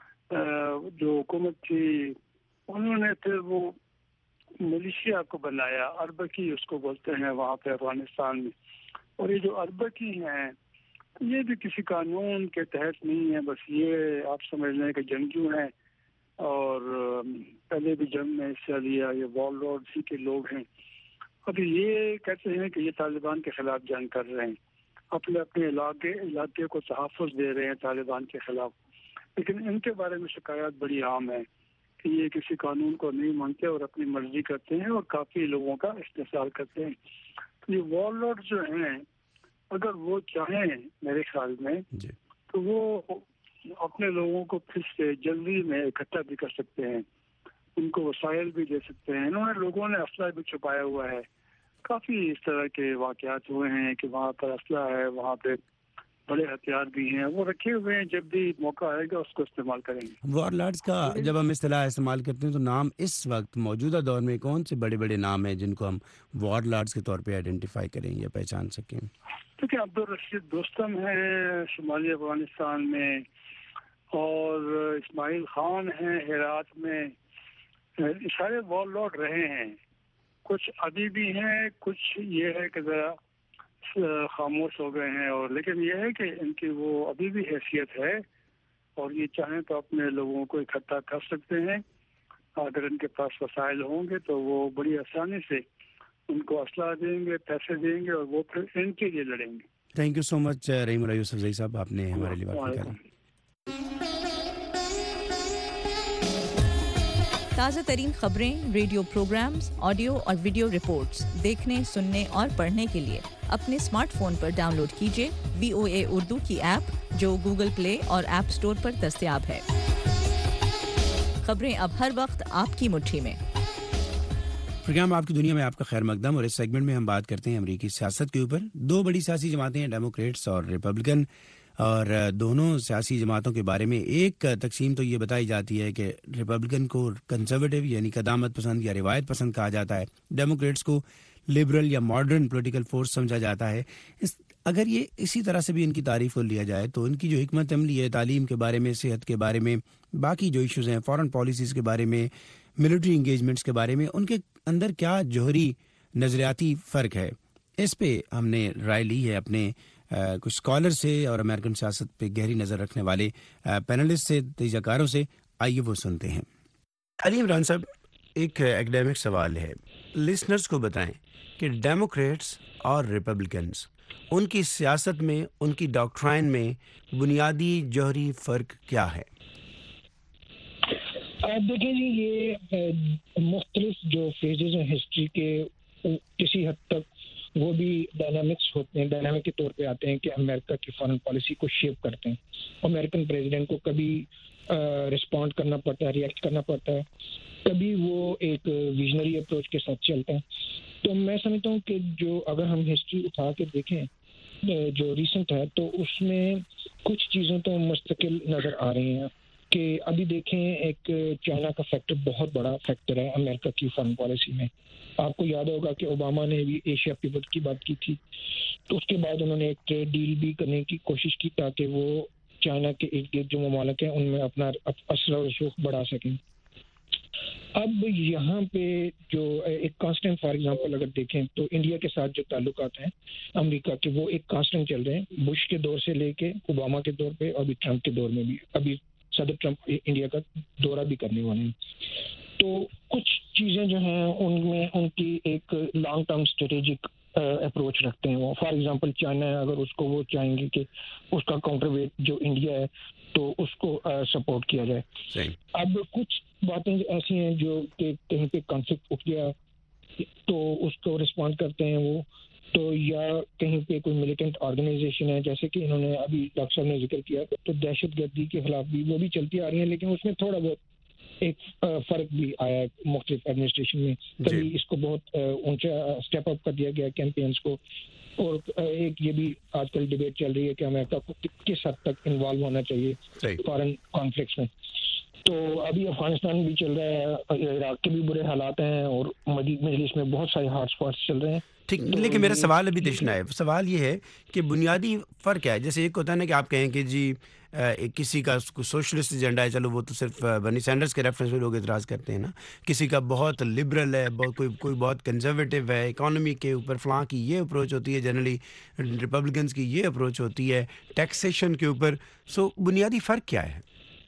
جو حکومت تھی انہوں نے پھر وہ ملیشیا کو بنایا, اربکی اس کو بولتے ہیں وہاں پہ افغانستان میں. اور یہ جو اربکی ہیں یہ بھی کسی قانون کے تحت نہیں ہے, بس یہ آپ سمجھ لیں کہ جنگجو ہیں اور پہلے بھی جنگ میں حصہ لیا, یہ وار لارڈز ہی کے لوگ ہیں. ابھی یہ کہتے ہیں کہ یہ طالبان کے خلاف جنگ کر رہے ہیں, اپنے علاقے کو تحفظ دے رہے ہیں طالبان کے خلاف. لیکن ان کے بارے میں شکایات بڑی عام ہے کہ یہ کسی قانون کو نہیں مانتے اور اپنی مرضی کرتے ہیں اور کافی لوگوں کا استحصال کرتے ہیں. تو یہ وار لارڈ جو ہیں اگر وہ چاہیں میرے خیال میں تو وہ اپنے لوگوں کو پھر سے جلدی میں اکٹھا بھی کر سکتے ہیں, ان کو وسائل بھی دے سکتے ہیں. انہوں نے لوگوں نے اسلحہ بھی چھپایا ہوا ہے, کافی اس طرح کے واقعات ہوئے ہیں کہ وہاں پر اسلحہ ہے, وہاں پہ بڑے ہتھیار بھی ہیں, وہ رکھے ہوئے ہیں, جب بھی موقع آئے گا اس کو استعمال کریں گے. وار لارڈز کا جب ہم اصطلاح استعمال کرتے ہیں تو نام اس وقت موجودہ دور میں کون سے بڑے نام ہیں جن کو ہم وار لارڈز کے طور پہ آئیڈینٹیفائی کریں یا پہچان سکیں؟ دیکھیں, عبدالرشید دوستم ہے شمالی افغانستان میں, اور اسماعیل خان ہیں ہرات میں. سارے وار لارڈ رہے ہیں, کچھ ابھی بھی ہیں, کچھ یہ ہے کہ ذرا خاموش ہو گئے ہیں. اور لیکن یہ ہے کہ ان کی وہ ابھی بھی حیثیت ہے اور یہ چاہیں تو اپنے لوگوں کو اکٹھا کر سکتے ہیں. اگر ان کے پاس وسائل ہوں گے تو وہ بڑی آسانی سے ان کو اسلحہ دیں گے, پیسے دیں گے, اور وہ پھر ان کے لیے لڑیں گے. Thank you so much Rahimullah Yousafzai sahib, آپ نے ہمارے لیے بات کی. ताज़ा तरीन खबरें, रेडियो प्रोग्राम्स, ऑडियो और वीडियो रिपोर्ट्स देखने, सुनने और पढ़ने के लिए अपने स्मार्टफोन पर डाउनलोड कीजिए VOA उर्दू की ऐप, जो गूगल प्ले और ऐप स्टोर पर दस्तयाब है। खबरें अब हर वक्त आपकी मुट्ठी में। प्रोग्राम आपकी दुनिया में आपका खैर मकदम, और इस सेगमेंट में हम बात करते हैं अमेरिकी सियासत के ऊपर। दो बड़ी सियासी जमातें हैं, डेमोक्रेट्स और रिपब्लिकन, और दोनों सियासी जमातों के बारे में एक तकसीम तो ये बताई जाती है कि रिपब्लिकन को कंजर्वेटिव यानी कदामत पसंद या रिवायत पसंद कहा जाता है, डेमोक्रेट्स को लिबरल या मॉडर्न पॉलिटिकल फोर्स समझा जाता है। अगर ये इसी तरह से भी इनकी तारीफ को लिया जाए तो इनकी जो हिकमत अमली है, तालीम के बारे में, सेहत के बारे में, बाकी जो इश्यूज़ हैं, फॉरेन पॉलिसीज़ के बारे में, मिलिट्री इंगेजमेंट्स के बारे में, उनके अंदर क्या जौहरी नज़रियाती फ़र्क है, इस पे हमने राय ली है अपने कुछ स्कॉलर से और अमेरिकन सियासत पे गहरी नज़र रखने वाले पैनलिस्ट से, तजज़ियाकारों से। आइए वो सुनते हैं। अली इमरान साहब, एक एकेडमिक सवाल है, लिसनर्स को बताएं कि डेमोक्रेट्स और रिपब्लिकन्स, उनकी सियासत में, उनकी डॉक्ट्राइन में बुनियादी जौहरी फ़र्क क्या है? आप देखें जी, ये मुख्तलिफ जो फेजेस हैं हिस्ट्री के, किसी हद तक वो भी डायनामिक्स होते हैं, डायनामिक के तौर पे आते हैं कि अमेरिका की फॉरेन पॉलिसी को शेप करते हैं। अमेरिकन प्रेसिडेंट को कभी रिस्पॉन्ड करना पड़ता है, रिएक्ट करना पड़ता है, कभी वो एक विजनरी अप्रोच के साथ चलते हैं। तो मैं समझता हूँ कि जो अगर हम हिस्ट्री उठा के देखें जो रिसेंट है, तो उसमें कुछ चीज़ें तो मुस्तकिल नज़र आ रही हैं कि अभी देखें, एक चाइना का फैक्टर बहुत बड़ा फैक्टर है अमेरिका की फॉरेन पॉलिसी में। आपको याद होगा कि ओबामा ने भी एशिया पिवट की बात की थी, तो उसके बाद उन्होंने एक ट्रेड डील भी करने की कोशिश की ताकि वो चाइना के इर्द गिर्द जो ममालिक हैं उनमें अपना असर और रसूख बढ़ा सकें। अब यहाँ पे जो एक कांस्टेंट, फॉर एग्जांपल अगर देखें तो इंडिया के साथ जो ताल्लुकात हैं अमेरिका के, वो एक कांस्टेंट चल रहे हैं, बुश के दौर से लेके ओबामा के दौर पे और अभी ट्रंप के दौर में भी। अभी सदर ट्रंप इंडिया का दौरा भी करने वाले हैं। तो कुछ चीज़ें जो हैं उनमें उनकी एक लॉन्ग टर्म स्ट्रेटेजिक अप्रोच रखते हैं वो। फॉर एग्जांपल चाइना है, अगर उसको वो चाहेंगे कि उसका काउंटरवेट जो इंडिया है तो उसको सपोर्ट किया जाए। अब कुछ बातें ऐसी हैं जो कि कहीं पे कॉन्फ्लिक्ट उठ गया तो उसको रिस्पॉन्ड करते हैं वो, तो या कहीं पे कोई मिलिटेंट ऑर्गेनाइजेशन है, जैसे कि इन्होंने अभी डॉक्टर साहब ने जिक्र किया, तो दहशतगर्दी के खिलाफ भी वो भी चलती आ रही है, लेकिन उसमें थोड़ा बहुत एक फ़र्क भी आया है मुख्तलिफ एडमिनिस्ट्रेशन में। कभी इसको बहुत ऊंचा स्टेप अप कर दिया गया कैंपेन्स को, और एक ये भी आजकल डिबेट चल रही है कि अमेरिका को किस हद तक इन्वॉल्व होना चाहिए फॉरेन कॉन्फ्लिक्ट्स में। तो अभी अफगानिस्तान भी चल रहा है, इराक के भी बुरे हालात हैं, और मजलिस में बहुत सारे हॉट स्पॉट्स चल रहे हैं। ठीक, लेकिन मेरा सवाल अभी देशना है, सवाल ये है कि बुनियादी फ़र्क क्या है? जैसे एक होता है ना कि आप कहें कि जी किसी का सोशलिस्ट एजेंडा है, चलो वो तो सिर्फ बर्नी सैंडर्स के रेफरेंस में लोग इतराज़ करते हैं ना, किसी का बहुत लिबरल है, कोई बहुत कंजर्वेटिव है, इकोनॉमी के ऊपर फलां की ये अप्रोच होती है, जनरली रिपब्लिकन्स की ये अप्रोच होती है, टैक्सेशन के ऊपर। सो बुनियादी फ़र्क क्या है?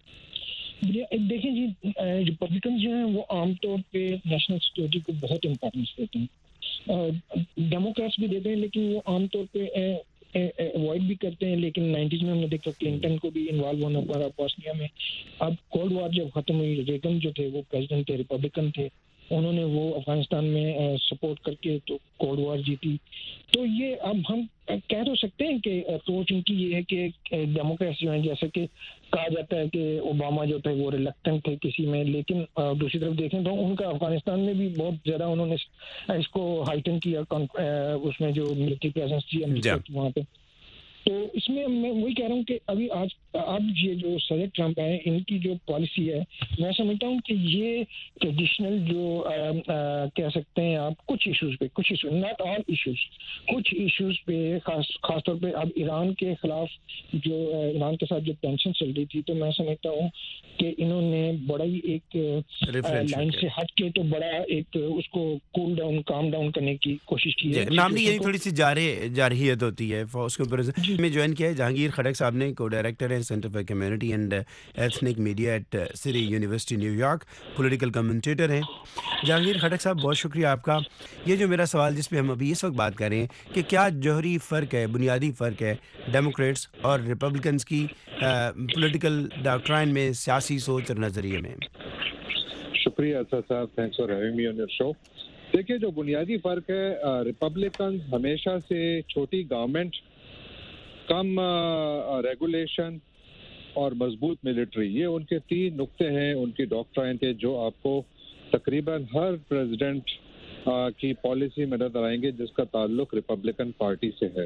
देखिए जी, रिपब्लिकन जो हैं वो आमतौर पे नेशनल सिक्योरिटी को बहुत इम्पोर्टेंस देते हैं, डेमोक्रेट्स भी देते हैं, लेकिन वो आमतौर पे अवॉइड भी करते हैं। लेकिन 90s में हमने देखा क्लिंटन को भी इन्वॉल्व होना पड़ा बॉस्निया में। अब कोल्ड वॉर जब खत्म हुई, रेगन जो थे वो प्रेसिडेंट थे, रिपब्लिकन थे, उन्होंने वो अफगानिस्तान में सपोर्ट करके तो कोल्ड वॉर जीती। तो ये अब हम कह तो सकते हैं कि अप्रोच इनकी ये है कि डेमोक्रेट्स जो हैं, जैसे कि कहा जाता है कि ओबामा जो थे वो रिलक्टेंट थे किसी में, लेकिन दूसरी तरफ देखें तो उनका अफगानिस्तान में भी बहुत ज़्यादा उन्होंने इसको हाइटन किया, उसमें जो मिलिट्री प्रेजेंस थी अमेरिका की वहाँ पे। तो इसमें मैं वही कह रहा हूँ कि अभी अब ये जो सदर ट्रंप है, इनकी जो पॉलिसी है, मैं समझता हूँ कि ये ट्रेडिशनल जो कह सकते हैं आप कुछ इश्यूज पे, कुछ इशूज, नॉट ऑल इश्यूज, कुछ इश्यूज पे खासतौर पे अब ईरान के खिलाफ जो ईरान के साथ जो टेंशन चल रही थी, तो मैं समझता हूँ कि इन्होंने बड़ा ही एक लाइन से हट के तो बड़ा एक उसको कूल डाउन, काम डाउन करने की कोशिश की है। मामली यही थोड़ी सी जारहियत होती है उसके ऊपर में ज्वाइन किया है। जहांगीर खड़क साहब ने को डायरेक्टर है centre for community and ethnic media at city university New York, political commentator हैं। जहांगीर खड़क साहब, बहुत शुक्रिया आपका। ये जो मेरा सवाल जिस पे हम अभी इस वक्त बात कर रहे हैं कि क्या जौहरी फ़र्क है, बुनियादी फ़र्क है डेमोक्रेट्स और रिपब्लिकन्स की पॉलिटिकल डॉक्ट्राइन में, सियासी सोच और नज़रिए में? شکریہ Asad sahib, thanks for having me on your show. دیکھیے جو بنیادی فرق ہے, ریپبلکن ہمیشہ سے چھوٹی گورنمنٹ, کم ریگولیشن اور مضبوط ملٹری, یہ ان کے 3 نقطے ہیں ان کی ڈاکٹرائن کے, جو آپ کو تقریباً ہر پریزیڈنٹ کی پالیسی میں نظر آئیں گے جس کا تعلق ریپبلکن پارٹی سے ہے.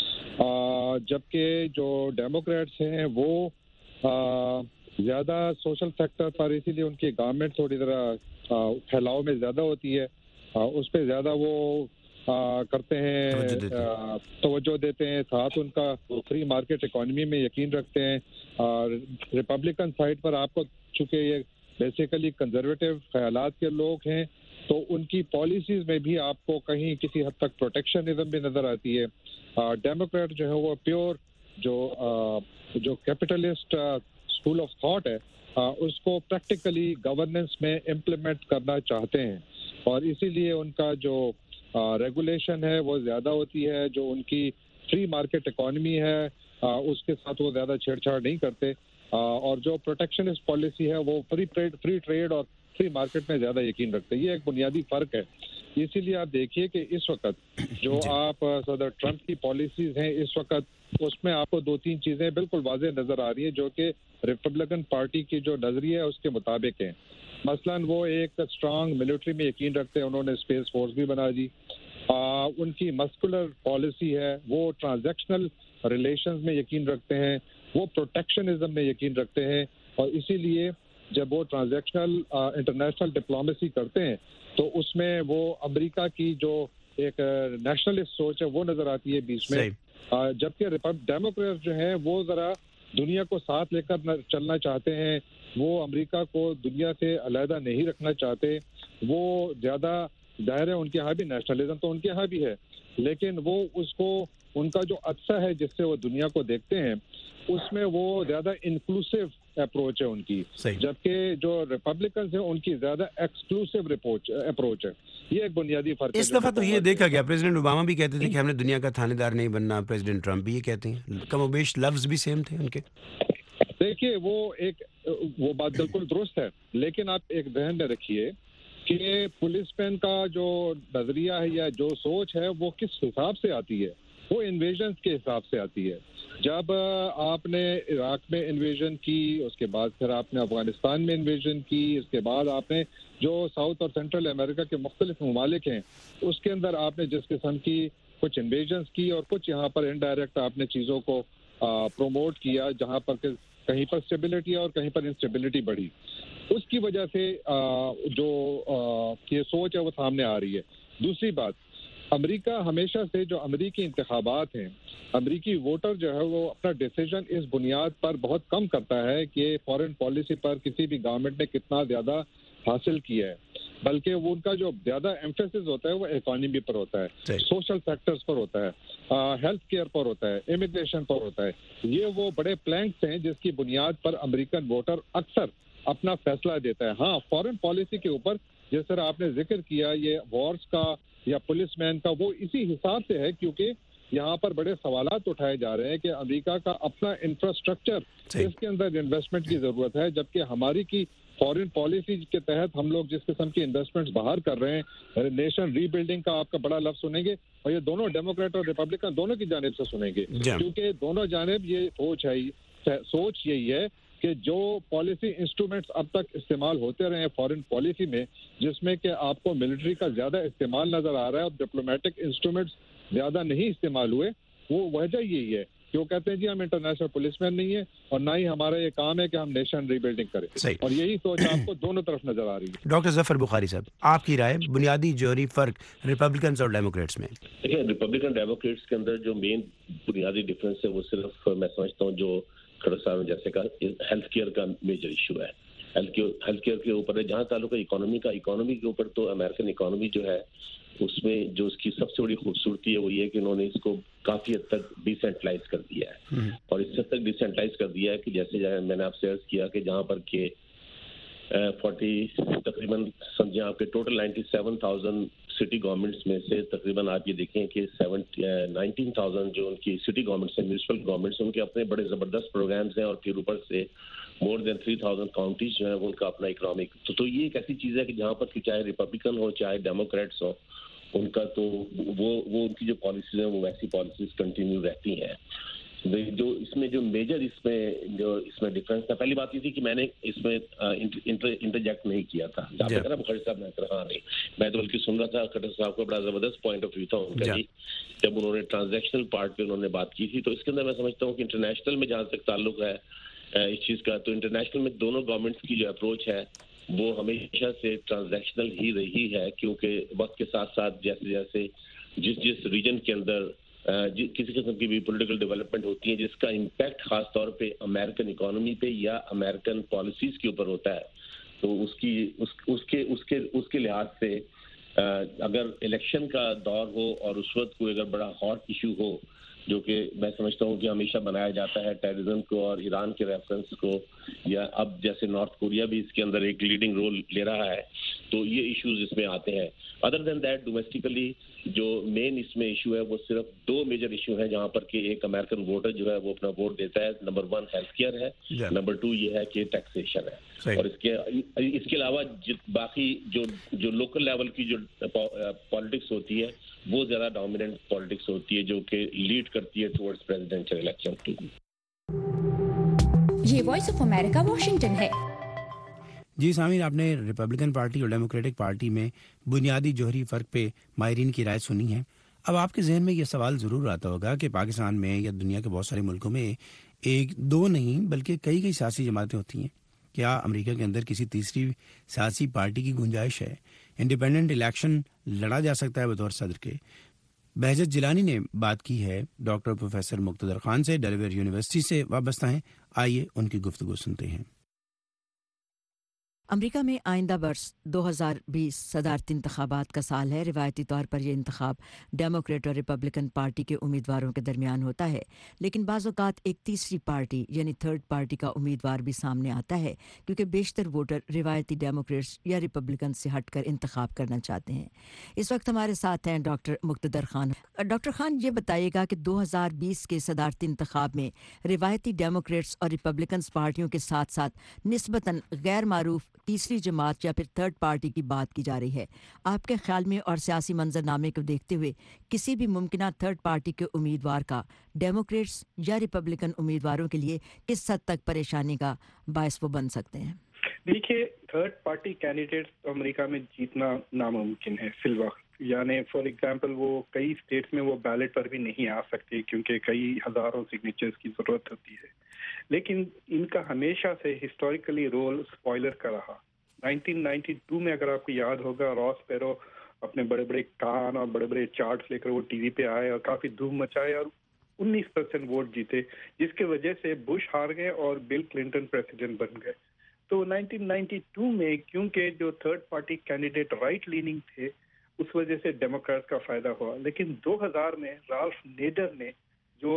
جبکہ جو ڈیموکریٹس ہیں وہ زیادہ سوشل سیکٹر پر, اسی لیے ان کی گورنمنٹ تھوڑی ذرا پھیلاؤ میں زیادہ ہوتی ہے, اس پہ زیادہ وہ کرتے ہیں, توجہ دیتے ہیں. ساتھ ان کا فری مارکیٹ اکانومی میں یقین رکھتے ہیں. ریپبلکن سائڈ پر آپ کو چونکہ یہ بیسیکلی کنزرویٹو خیالات کے لوگ ہیں, تو ان کی پالیسیز میں بھی آپ کو کہیں کسی حد تک پروٹیکشنزم بھی نظر آتی ہے. ڈیموکریٹ جو ہے وہ پیور جو کیپٹلسٹ اسکول آف تھاٹ ہے, اس کو پریکٹیکلی گورننس میں امپلیمنٹ کرنا چاہتے ہیں, اور اسی لیے ان کا جو ریگولیشن ہے وہ زیادہ ہوتی ہے. جو ان کی فری مارکیٹ اکانومی ہے اس کے ساتھ وہ زیادہ چھیڑ چھاڑ نہیں کرتے, اور جو پروٹیکشنسٹ پالیسی ہے وہ فری ٹریڈ اور فری مارکیٹ میں زیادہ یقین رکھتے ہیں. یہ ایک بنیادی فرق ہے. اسی لیے آپ دیکھیے کہ اس وقت جو آپ صدر ٹرمپ کی پالیسیز ہیں اس وقت, اس میں آپ کو 2-3 چیزیں بالکل واضح نظر آ رہی ہیں جو کہ ریپبلکن پارٹی کی جو نظریہ ہے اس کے مطابق ہیں. مثلاً وہ ایک اسٹرانگ ملٹری میں یقین رکھتے ہیں, انہوں نے اسپیس فورس بھی بنا دی. ان کی مسکولر پالیسی ہے, وہ ٹرانزیکشنل ریلیشنز میں یقین رکھتے ہیں, وہ پروٹیکشنزم میں یقین رکھتے ہیں, اور اسی لیے جب وہ ٹرانزیکشنل انٹرنیشنل ڈپلومیسی کرتے ہیں تو اس میں وہ امریکہ کی جو ایک نیشنلسٹ سوچ ہے وہ نظر آتی ہے بیچ میں. جبکہ ڈیموکریٹ جو ہیں وہ ذرا دنیا کو ساتھ لے کر چلنا چاہتے ہیں, وہ امریکہ کو دنیا سے علیحدہ نہیں رکھنا چاہتے. وہ زیادہ ظاہر ہے ان کے یہاں بھی نیشنلزم تو ان کے یہاں بھی ہے, لیکن وہ اس کو ان کا جو عدسہ ہے جس سے وہ دنیا کو دیکھتے ہیں اس میں وہ زیادہ انکلوسیو اپروچ ہے ان کی, جبکہ جو ریپبلکنز ہیں ان کی زیادہ ایکسکلوسیو اپروچ ہے. یہ ایک بنیادی فرق ہے. اس دفعہ تو یہ دیکھا گیا, پریزیڈنٹ اوباما بھی کہتے تھے کہ ہم نے دنیا کا تھانے دار نہیں بننا, پریزیڈنٹ ٹرمپ بھی یہ کہتے ہیں, کم و بیش لفظ بھی سیم تھے ان کے. دیکھیے وہ بات بالکل درست ہے, لیکن آپ ایک ذہن میں رکھیے کہ پولیس مین کا جو نظریہ ہے یا جو سوچ ہے وہ کس حساب سے آتی ہے, وہ انویژنز کے حساب سے آتی ہے. جب آپ نے عراق میں انویژن کی, اس کے بعد پھر آپ نے افغانستان میں انویژن کی, اس کے بعد آپ نے جو ساؤتھ اور سینٹرل امریکہ کے مختلف ممالک ہیں اس کے اندر آپ نے جس قسم کی کچھ انویژنز کی اور کچھ یہاں پر انڈائریکٹ آپ نے چیزوں کو پروموٹ کیا, جہاں پر کہیں پر اسٹیبلٹی اور کہیں پر انسٹیبلٹی بڑھی, اس کی وجہ سے جو یہ سوچ ہے وہ سامنے آ رہی ہے. دوسری بات, امریکہ ہمیشہ سے جو امریکی انتخابات ہیں, امریکی ووٹر جو ہے وہ اپنا ڈیسیژن اس بنیاد پر بہت کم کرتا ہے کہ فارن پالیسی پر کسی بھی گورنمنٹ نے کتنا زیادہ حاصل کیا ہے, بلکہ وہ ان کا جو زیادہ ایمفیسس ہوتا ہے وہ اکانومی پر ہوتا ہے, سوشل سیکٹرز پر ہوتا ہے, ہیلتھ کیئر پر ہوتا ہے, امیگریشن پر ہوتا ہے. یہ وہ بڑے پلانکس ہیں جس کی بنیاد پر امریکن ووٹر اکثر اپنا فیصلہ دیتا ہے. ہاں, فارن پالیسی کے اوپر جس طرح آپ نے ذکر کیا, یہ وارز کا یا پولیس مین کا, وہ اسی حساب سے ہے کیونکہ یہاں پر بڑے سوالات اٹھائے جا رہے ہیں کہ امریکہ کا اپنا انفراسٹرکچر, اس کے اندر انویسٹمنٹ کی ضرورت ہے, جبکہ ہماری کی فارن پالیسی کے تحت ہم لوگ جس قسم کی انویسٹمنٹس باہر کر رہے ہیں, نیشن ری بلڈنگ کا آپ کا بڑا لفظ سنیں گے, اور یہ دونوں ڈیموکریٹ اور ریپبلکن دونوں کی جانب سے سنیں گے, کیونکہ دونوں جانب یہ سوچ یہی ہے کہ جو پالیسی انسٹرومنٹس اب تک استعمال ہوتے رہے ہیں فارن پالیسی میں, جس میں کہ آپ کو ملٹری کا زیادہ استعمال نظر آ رہا ہے اور ڈپلومیٹک انسٹرومنٹس زیادہ نہیں استعمال ہوئے, وہ وجہ یہی ہے کہ وہ کہتے ہیں جی ہم انٹرنیشنل پولیس مین نہیں ہے اور نہ ہی ہمارا یہ کام ہے کہ ہم نیشن ری بلڈنگ کریں, اور یہی سوچ آپ کو دونوں طرف نظر آ رہی ہے. ڈاکٹر ظفر بخاری صاحب, آپ کی رائے بنیادی جوہری فرق ریپبلکنز اور ڈیموکریٹس میں؟ دیکھیں, ریپبلکن ڈیموکریٹس کے اندر جو مین بنیادی ڈفرینس ہے وہ صرف میں سمجھتا ہوں جو کھڑا صاحب نے جیسے کہا, ہیلتھ کیئر کا میجر ایشو ہے. ہیلتھ کیئر کے اوپر ہے. جہاں تعلق ہے اکانومی کے اوپر, تو امریکن اکانومی جو ہے اس میں جو اس کی سب سے بڑی خوبصورتی ہے وہ یہ ہے کہ انہوں نے اس کو کافی حد تک ڈیسینٹرلائز کر دیا ہے, اور اس حد تک ڈیسینٹرلائز کر دیا ہے کہ جیسے میں نے آپ سے عرض کیا کہ جہاں پر کہ 40 تقریباً سمجھیں آپ کے ٹوٹل 97,000 سٹی گورنمنٹس میں سے تقریباً آپ یہ دیکھیں کہ 19,000 جو ان کی سٹی گورنمنٹس ہیں, میونسپل گورنمنٹس, ان کے اپنے بڑے زبردست پروگرامز ہیں, اور پھر اوپر سے more than 3,000 काउंटीज जो है वो उनका अपना इकोनॉमिक तो ये एक ऐसी चीज़ है कि जहाँ पर कि चाहे रिपब्लिकन हो चाहे डेमोक्रेट्स हो उनका तो वो उनकी जो पॉलिसीज हैं वो वैसी पॉलिसीज कंटिन्यू रहती हैं। जो इसमें जो मेजर इसमें डिफरेंस था, पहली बात ये थी कि मैंने इसमें इंटरजेक्ट नहीं किया था। जहाँ तक ना खट्टर साहब ने कहा नहीं, मैं तो बल्कि सुन रहा था खट्टर साहब का बड़ा जबरदस्त पॉइंट ऑफ व्यू था उनका भी, जब उन्होंने ट्रांजैक्शनल पार्ट पे उन्होंने बात की थी। तो इसके अंदर मैं समझता हूँ कि इंटरनेशनल में जहाँ तक ताल्लुक है इस चीज़ का, तो इंटरनेशनल में दोनों गवर्नमेंट्स की जो अप्रोच है वो हमेशा से ट्रांजैक्शनल ही रही है, क्योंकि वक्त के साथ साथ जैसे जैसे जिस रीजन के अंदर किसी किस्म की भी पॉलिटिकल डेवलपमेंट होती है जिसका इम्पैक्ट खास तौर पे अमेरिकन इकोनॉमी पे या अमेरिकन पॉलिसीज के ऊपर होता है, तो उसके लिहाज से अगर इलेक्शन का दौर हो और उस वक्त कोई अगर बड़ा हॉट इशू हो, जो कि मैं समझता हूँ कि हमेशा बनाया जाता है टेररिज्म को और ईरान के रेफरेंस को, या अब जैसे नॉर्थ कोरिया भी इसके अंदर एक लीडिंग रोल ले रहा है, तो ये इश्यूज इसमें आते हैं। अदर देन दैट डोमेस्टिकली जो मेन इसमें इशू है वो सिर्फ दो मेजर इशू हैं जहाँ पर कि एक अमेरिकन वोटर जो है वो अपना वोट देता है। नंबर 1 हेल्थ केयर है, नंबर 2 ये है कि टैक्सेशन है, और इसके अलावा बाकी जो लोकल लेवल की जो पॉलिटिक्स होती है वो ज्यादा डोमिनेंट पॉलिटिक्स होती है जो कि लीड करती है टुवर्ड्स प्रेसिडेंशियल इलेक्शन टू। ये वॉइस ऑफ अमेरिका वाशिंगटन है। जी सामीन, आपने रिपब्लिकन पार्टी और डेमोक्रेटिक पार्टी में बुनियादी जौहरी फ़र्क पे माहिरीन की राय सुनी है। अब आपके जहन में ये सवाल ज़रूर आता होगा कि पाकिस्तान में या दुनिया के बहुत सारे मुल्कों में एक दो नहीं बल्कि कई सियासी जमातें होती हैं। क्या अमेरिका के अंदर किसी तीसरी सियासी पार्टी की गुंजाइश है? इंडिपेंडेंट इलेक्शन लड़ा जा सकता है बतौर सदर के? बहजत जिलानी ने बात की है डॉक्टर प्रोफेसर मुक्तदर खान से, डेलावेयर यूनिवर्सिटी से वाबस्ता हैं। आइए उनकी गुफ्तगू सुनते हैं। अमरीका में आइंदा वर्ष 2020 सदारती इंतखाबात का साल है। रिवायती तौर पर यह इंतखाब डेमोक्रेट और रिपब्लिकन पार्टी के उम्मीदवारों के दरमियान होता है, लेकिन बाज़ औक़ात एक तीसरी पार्टी यानी थर्ड पार्टी का उम्मीदवार भी सामने आता है, क्योंकि बेशतर वोटर रिवायती डेमोक्रेट्स या रिपब्लिकन से हटकर इंतखाब करना चाहते हैं। इस वक्त हमारे साथ हैं डॉक्टर मुक्तदर खान। डॉक्टर खान, ये बताइएगा कि 2020 के सदारती इंतखाब में रिवायती डेमोक्रेट्स और रिपब्लिकन पार्टियों के साथ साथ निस्बतन गैर मारूफ तीसरी जमात या फिर थर्ड पार्टी की बात की जा रही है। आपके ख्याल में और सियासी मंजरनामे को देखते हुए किसी भी मुमकिना थर्ड पार्टी के उम्मीदवार का डेमोक्रेट्स या रिपब्लिकन उम्मीदवारों के लिए किस हद तक परेशानी का बायस वो बन सकते हैं? देखिए, थर्ड पार्टी कैंडिडेट अमेरिका में जीतना नामुमकिन है फिलहाल। यानी फॉर एग्जांपल वो कई स्टेट्स में वो बैलेट पर भी नहीं आ सकते क्योंकि कई हजारों सिग्नेचर्स की जरूरत होती है। लेकिन इनका हमेशा से हिस्टोरिकली रोल स्पॉइलर का रहा। 1992 में अगर आपको याद होगा, रॉस पेरो अपने बड़े बड़े कान और बड़े बड़े चार्ट्स लेकर वो टीवी पे आए और काफी धूम मचाए और 19% वोट जीते, जिसके वजह से बुश हार गए और बिल क्लिंटन प्रेसिडेंट बन गए। तो 1992 में क्योंकि जो third party candidate right leaning थे, उस वजह से डेमोक्रेट का फायदा हुआ। लेकिन 2000 में राल्फ नेडर ने, जो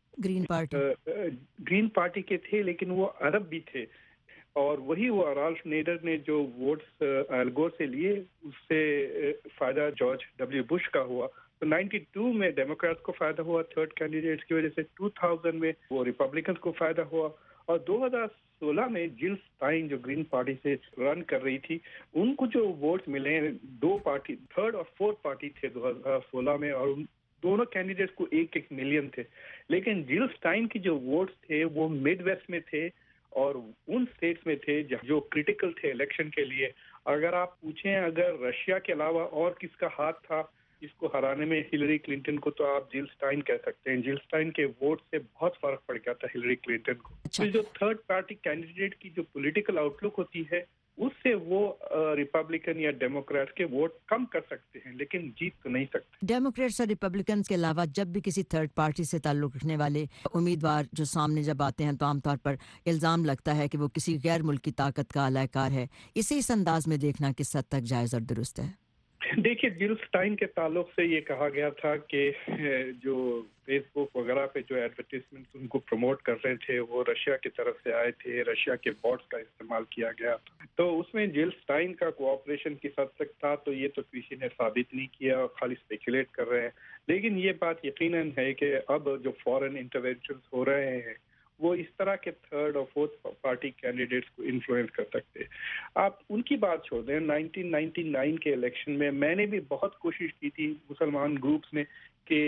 ग्रीन पार्टी के थे लेकिन वो अरब भी थे, और वही वो राल्फ नेडर ने जो वोट्स अल गोर से लिए, उससे फायदा जॉर्ज डब्ल्यू बुश का हुआ। तो 92 में डेमोक्रेट्स को फायदा हुआ थर्ड कैंडिडेट्स की वजह से, 2000 में वो रिपब्लिकन को फायदा हुआ, और 2016 में जिल स्टाइन जो ग्रीन पार्टी से रन कर रही थी, उनको जो वोट्स मिले, दो पार्टी थर्ड और फोर्थ पार्टी थे 2016 में, और दोनों कैंडिडेट्स को 1-1 मिलियन थे। लेकिन जिल स्टाइन की जो वोट्स थे वो मिड वेस्ट में थे और उन स्टेट्स में थे जो क्रिटिकल थे इलेक्शन के लिए। अगर आप पूछें अगर रशिया के अलावा और किसका हाथ था इसको हराने में हिलरी क्लिंटन को, तो आप जिल स्टाइन कह सकते हैं। जिल स्टाइन के वोट से बहुत फर्क पड़ गया था हिलरी क्लिंटन को। तो जो थर्ड पार्टी कैंडिडेट की जो पॉलिटिकल आउटलुक होती है, उससे वो रिपब्लिकन या डेमोक्रेट के वोट कम कर सकते हैं, लेकिन जीत तो नहीं सकते। डेमोक्रेट्स और रिपब्लिकन के अलावा जब भी किसी थर्ड पार्टी से ताल्लुक रखने वाले उम्मीदवार जो सामने जब आते हैं, तो आमतौर पर इल्ज़ाम लगता है कि वो किसी गैर मुल्की ताकत का अलाकार है। इसे इस अंदाज में देखना किस हद तक जायज़ और दुरुस्त है? देखिए, जिल स्टाइन के ताल्लुक से ये कहा गया था कि जो फेसबुक वगैरह पे जो एडवर्टीजमेंट उनको प्रमोट कर रहे थे वो रशिया की तरफ से आए थे, रशिया के बॉट्स का इस्तेमाल किया गया था। तो उसमें जिल स्टाइन का कोऑपरेशन किस हद तक था, तो ये तो किसी ने साबित नहीं किया और खाली स्पेकुलेट कर रहे हैं। लेकिन ये बात यकीनन है कि अब जो फॉरेन इंटरवेंशन हो रहे हैं وہ اس طرح کے تھرڈ اور فورتھ پارٹی کینڈیڈیٹس کو انفلوئنس کر سکتے. آپ ان کی بات چھوڑ دیں. 1999 کے الیکشن میں نے بھی بہت کوشش کی تھی مسلمان گروپس نے کہ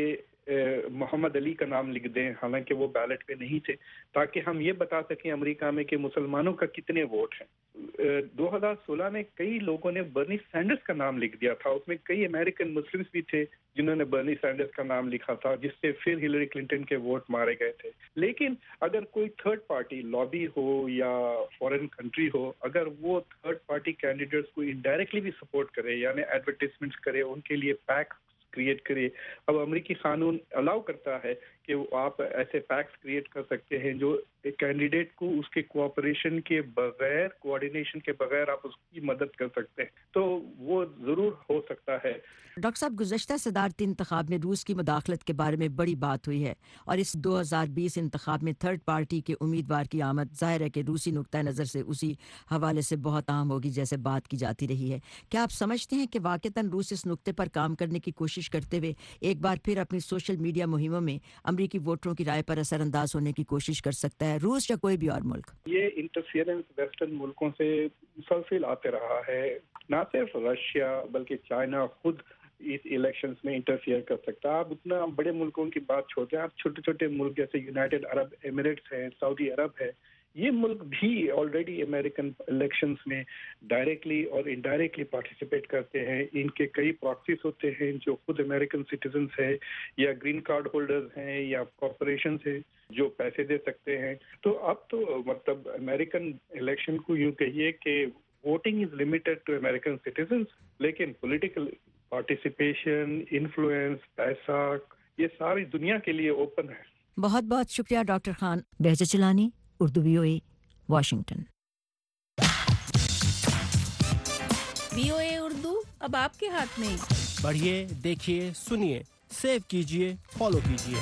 محمد علی کا نام لکھ دیں، حالانکہ وہ بیلٹ پہ نہیں تھے، تاکہ ہم یہ بتا سکیں امریکہ میں کہ مسلمانوں کا کتنے ووٹ ہیں. 2016 میں کئی لوگوں نے برنی سینڈرز کا نام لکھ دیا تھا. اس میں کئی امریکن مسلمز بھی تھے جنہوں نے برنی سینڈرز کا نام لکھا تھا، جس سے پھر ہلری کلنٹن کے ووٹ مارے گئے تھے. لیکن اگر کوئی تھرڈ پارٹی لابی ہو یا فورن کنٹری ہو، اگر وہ تھرڈ پارٹی کینڈیڈیٹس کو انڈائریکٹلی بھی سپورٹ کرے، یعنی ایڈورٹیزمنٹس کرے، ان کے لیے پیک کریٹ کرے. اب امریکی قانون الاؤ کرتا ہے کہ آپ ایسے پیکس کریٹ کر سکتے ہیں جو کینڈیڈیٹ کو اس کے کوآپریشن کے بغیر، کوآرڈینیشن کے بغیر آپ اس کی مدد کر سکتے ہیں. تو وہ ضرور ہو سکتا ہے. ڈاکٹر صاحب، گزشتہ صدارتی انتخاب میں روس کی مداخلت کے بارے میں بڑی بات ہوئی ہے، اور اس 2020 انتخاب میں تھرڈ پارٹی کے امیدوار کی آمد ظاہر ہے کہ روسی نقطۂ نظر سے اسی حوالے سے بہت اہم ہوگی جیسے بات کی جاتی رہی ہے. کیا آپ سمجھتے ہیں کہ واقعتاً روس اس نقطے پر کام کرنے کی کوشش کرتے ہوئے ایک بار پھر اپنی سوشل میڈیا مہموں میں امریکی ووٹروں کی رائے پر اثر انداز ہونے کی کوشش کر سکتا ہے، روس یا کوئی بھی اور ملک؟ یہ انٹرفیئرنس ویسٹرن ملکوں سے مسلسل آتے رہا ہے. نہ صرف رشیا بلکہ چائنا خود اس الیکشنز میں انٹرفیئر کر سکتا ہے. آپ اتنا بڑے ملکوں کی بات چھوڑتے ہیں، آپ چھوٹے چھوٹے ملک جیسے یونائٹڈ عرب ایمریٹس ہیں، سعودی عرب ہے، یہ ملک بھی آلریڈی امریکن الیکشنز میں ڈائریکٹلی اور انڈائریکٹلی پارٹیسپیٹ کرتے ہیں. ان کے کئی پراکسیز ہوتے ہیں جو خود امریکن سٹیزنز ہیں یا گرین کارڈ ہولڈرز ہیں یا کارپوریشنز ہیں جو پیسے دے سکتے ہیں. تو اب تو مطلب امریکن الیکشن کو یوں کہیے کہ voting is limited to American citizens, لیکن پولیٹیکل پارٹیسپیشن، انفلوئنس، پیسہ، یہ ساری دنیا کے لیے اوپن ہے. بہت بہت شکریہ doctor Khan. Behjat Jilani, Urdu VOA، Washington. VOA Urdu اب آپ کے ہاتھ میں. پڑھیے، دیکھیے، سنیے، سیو کیجیے، فالو کیجیے.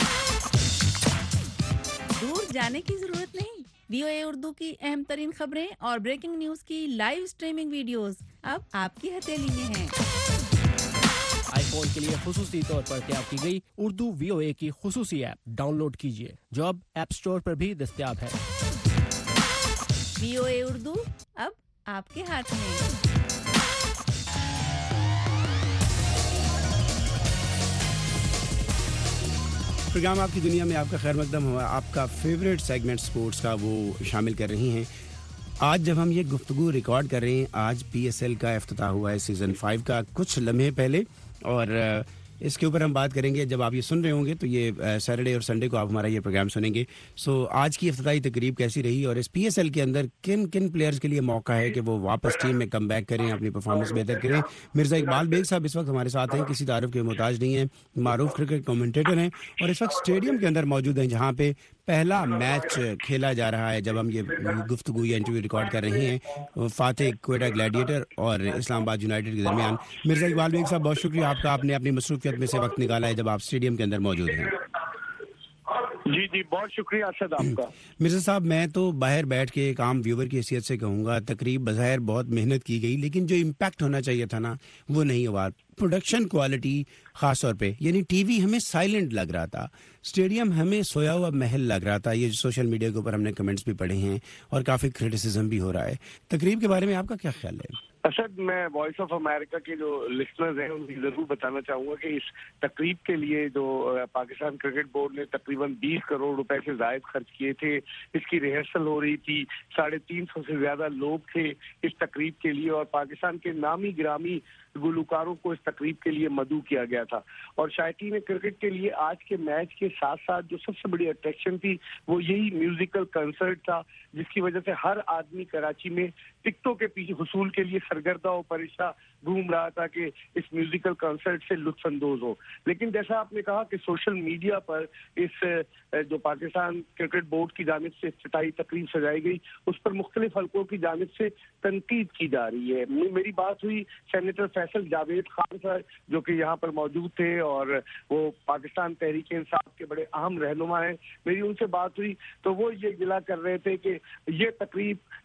دور جانے کی ضرورت نہیں. VOA اردو کی اہم ترین خبریں اور بریکنگ نیوز کی لائیو سٹریمنگ ویڈیوز اب آپ کی ہتھیلی میں ہیں. آئی فون کے لیے خصوصی طور پر تیار کی گئی اردو VOA کی خصوصی ایپ ڈاؤن لوڈ کیجیے جو اب ایپ سٹور پر بھی دستیاب ہے. VOA اردو اب آپ کے ہاتھ میں. پروگرام آپ کی دنیا میں آپ کا خیر مقدم ہوا. آپ کا فیوریٹ سیگمنٹ سپورٹس کا وہ شامل کر رہی ہیں. آج جب ہم یہ گفتگو ریکارڈ کر رہے ہیں، آج PSL کا افتتاح ہوا ہے سیزن 5 کا کچھ لمحے پہلے، اور اس کے اوپر ہم بات کریں گے. جب آپ یہ سن رہے ہوں گے تو یہ سیٹرڈے اور سنڈے کو آپ ہمارا یہ پروگرام سنیں گے. سو آج کی افتتاحی تقریب کیسی رہی اور اس PSL کے اندر کن کن پلیئرز کے لیے موقع ہے کہ وہ واپس ٹیم میں کم بیک کریں، اپنی پرفارمنس بہتر کریں. مرزا اقبال بیگ صاحب اس وقت ہمارے ساتھ ہیں، کسی تعارف کے محتاج نہیں ہیں، معروف کرکٹ کومنٹیٹر ہیں اور اس وقت اسٹیڈیم کے اندر موجود ہیں جہاں پہ پہلا میچ کھیلا جا رہا ہے. جب ہم یہ گفتگو یا انٹرویو ریکارڈ کر رہے ہیں فاتح کوئٹہ گلیڈیٹر اور اسلام آباد یونائٹیڈ کے درمیان. مرزا اقبال بیگ صاحب، بہت شکریہ آپ کا، آپ نے اپنی مصروفیت میں سے وقت نکالا ہے جب آپ اسٹیڈیم کے اندر موجود ہیں. جی بہت شکریہ ارشد آپ کا. مرزا صاحب، میں تو باہر بیٹھ کے ایک عام ویور کی حیثیت سے کہوں گا تقریب بظاہر بہت محنت کی گئی، لیکن جو امپیکٹ ہونا چاہیے تھا نا وہ نہیں ہوا. پروڈکشن کوالٹی خاص طور پہ، یعنی ٹی وی ہمیں سائلنٹ لگ رہا تھا، اسٹیڈیم ہمیں سویا ہوا محل لگ رہا تھا. یہ سوشل میڈیا کے اوپر ہم نے کمنٹس بھی پڑھے ہیں اور کافی کرٹیسزم بھی ہو رہا ہے. تقریب کے بارے میں آپ کا کیا خیال ہے؟ ارشد، میں وائس آف امریکہ کے جو لسنرز ہیں ان کو ضرور بتانا چاہوں گا کہ اس تقریب کے لیے جو پاکستان کرکٹ بورڈ نے تقریباً 20 کروڑ روپے سے زائد خرچ کیے تھے. اس کی ریہرسل ہو رہی تھی، 350 سے زیادہ لوگ تھے اس تقریب کے لیے، اور پاکستان کے نامی گرامی گلوکاروں کو اس تقریب کے لیے مدعو کیا گیا تھا. اور شائقین کرکٹ کے لیے آج کے میچ کے ساتھ ساتھ جو سب سے بڑی اٹریکشن تھی وہ یہی میوزیکل کنسرٹ تھا، جس کی وجہ سے ہر آدمی کراچی میں ٹکٹوں کے پیچھے حصول کے لیے سرگردہ و پریشان گھوم رہا تھا کہ اس میوزیکل کنسرٹ سے لطف اندوز ہو. لیکن جیسا آپ نے کہا کہ سوشل میڈیا پر اس جو پاکستان کرکٹ بورڈ کی جانب سے افتتاحی تقریب سجائی گئی اس پر مختلف حلقوں کی جانب سے تنقید کی جا رہی ہے. میری بات ہوئی سینیٹر فیصل جاوید خان صاحب جو کہ یہاں پر موجود تھے اور وہ پاکستان تحریک انصاف کے بڑے اہم رہنما ہیں. میری ان سے بات ہوئی تو وہ یہ گلا کر رہے تھے کہ یہ تقریب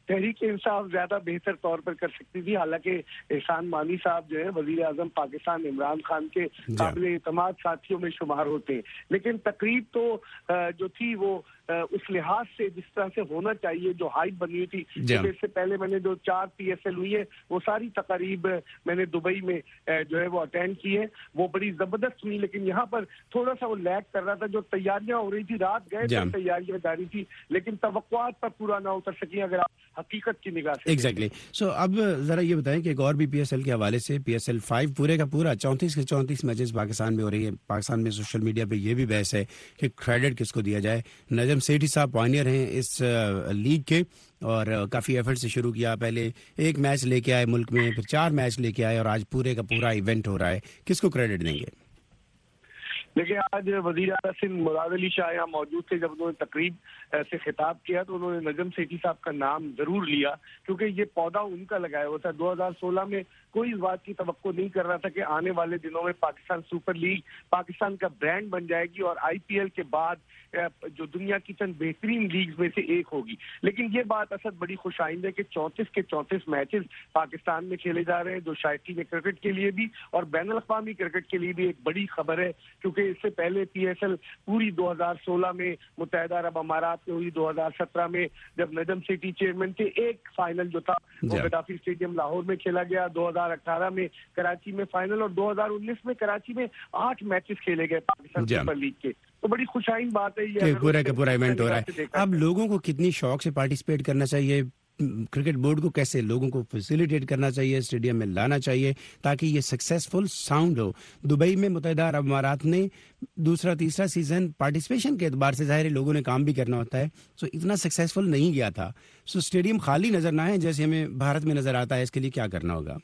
تحریک انصاف زیادہ بہتر طور پر کر سکتی تھی. حالانکہ احسان مانی صاحب جو ہے وزیر اعظم پاکستان عمران خان کے قابل اعتماد ساتھیوں میں شمار ہوتے ہیں, لیکن تقریب تو جو تھی وہ اس لحاظ سے جس طرح سے ہونا چاہیے, جو ہائپ بنی ہوئی تھی, اس سے پہلے میں نے جو 4 PSL ہوئی ہے وہ ساری تقریب میں نے دبئی میں جو ہے وہ اٹینڈ کی ہے, وہ بڑی زبردست ہوئی. لیکن یہاں پر تھوڑا سا وہ لیک کر رہا تھا, جو تیاریاں ہو رہی تھی رات گئے تو تیاریاں جاری تھی, لیکن توقعات پر پورا نہ اتر سکی اگر آپ حقیقت کی نگاہ سے. ایگزیکٹلی. سو اب ذرا یہ بتائیں کہ ایک اور بھی PSL کے حوالے سے PSL 5 پورے کا پورا 34 کے 34 میچز پاکستان میں ہو رہی ہے. پاکستان میں سوشل میڈیا پہ یہ بھی بحث ہے کہ کریڈٹ کس کو دیا جائے. نجم سیٹھی صاحب پائنیئر ہیں اس لیگ کے اور کافی ایفرٹ سے شروع کیا. پہلے ایک میچ لے کے آئے ملک میں, پھر 4 میچ لے کے آئے اور آج پورے کا پورا ایونٹ ہو رہا ہے. کس کو کریڈٹ دیں گے؟ لیکن آج وزیر اعلیٰ سندھ مراد علی شاہ یہاں موجود تھے. جب انہوں نے تقریب سے خطاب کیا تو انہوں نے نجم سیٹھی صاحب کا نام ضرور لیا, کیونکہ یہ پودا ان کا لگایا ہوا تھا. 2016 میں کوئی اس بات کی توقع نہیں کر رہا تھا کہ آنے والے دنوں میں پاکستان سپر لیگ پاکستان کا برانڈ بن جائے گی اور IPL کے بعد جو دنیا کی چند بہترین لیگز میں سے ایک ہوگی. لیکن یہ بات اصل بڑی خوش آئند ہے کہ 34 کے 34 میچز پاکستان میں کھیلے جا رہے ہیں, جو شائقین کرکٹ کے لیے بھی اور بین الاقوامی کرکٹ کے لیے بھی ایک بڑی خبر ہے. کیونکہ اس سے پہلے PSL پوری 2016 میں متحدہ عرب امارات میں ہوئی, 2017 میں جب نجم سیٹھی چیئرمین تھے ایک فائنل جو تھا وہ گدافی اسٹیڈیم لاہور میں کھیلا گیا, 2018 میں کراچی میں فائنل, اور 2019 میں کراچی میں 8 میچز کھیلے گئے پاکستان سپر لیگ کے. تو بڑی خوشائند بات ہے یہ پورا کا پورا ایونٹ ہو رہا ہے. اب لوگوں کو کتنی شوق سے پارٹیسپیٹ کرنا چاہیے, کرکٹ بورڈ کو کیسے لوگوں کو فیسیلیٹیٹ کرنا چاہیے, اسٹیڈیم میں لانا چاہیے تاکہ یہ سکسیسفل ساؤنڈ ہو. دبئی میں متحدہ عرب امارات نے دوسرا تیسرا سیزن پارٹیسپیشن کے اعتبار سے ظاہر ہے لوگوں نے کام بھی کرنا ہوتا ہے, سو اتنا سکسیسفل نہیں گیا تھا. سو اسٹیڈیم خالی نظر نہ آئے جیسے ہمیں بھارت میں نظر آتا ہے, اس کے لیے کیا کرنا ہوگا؟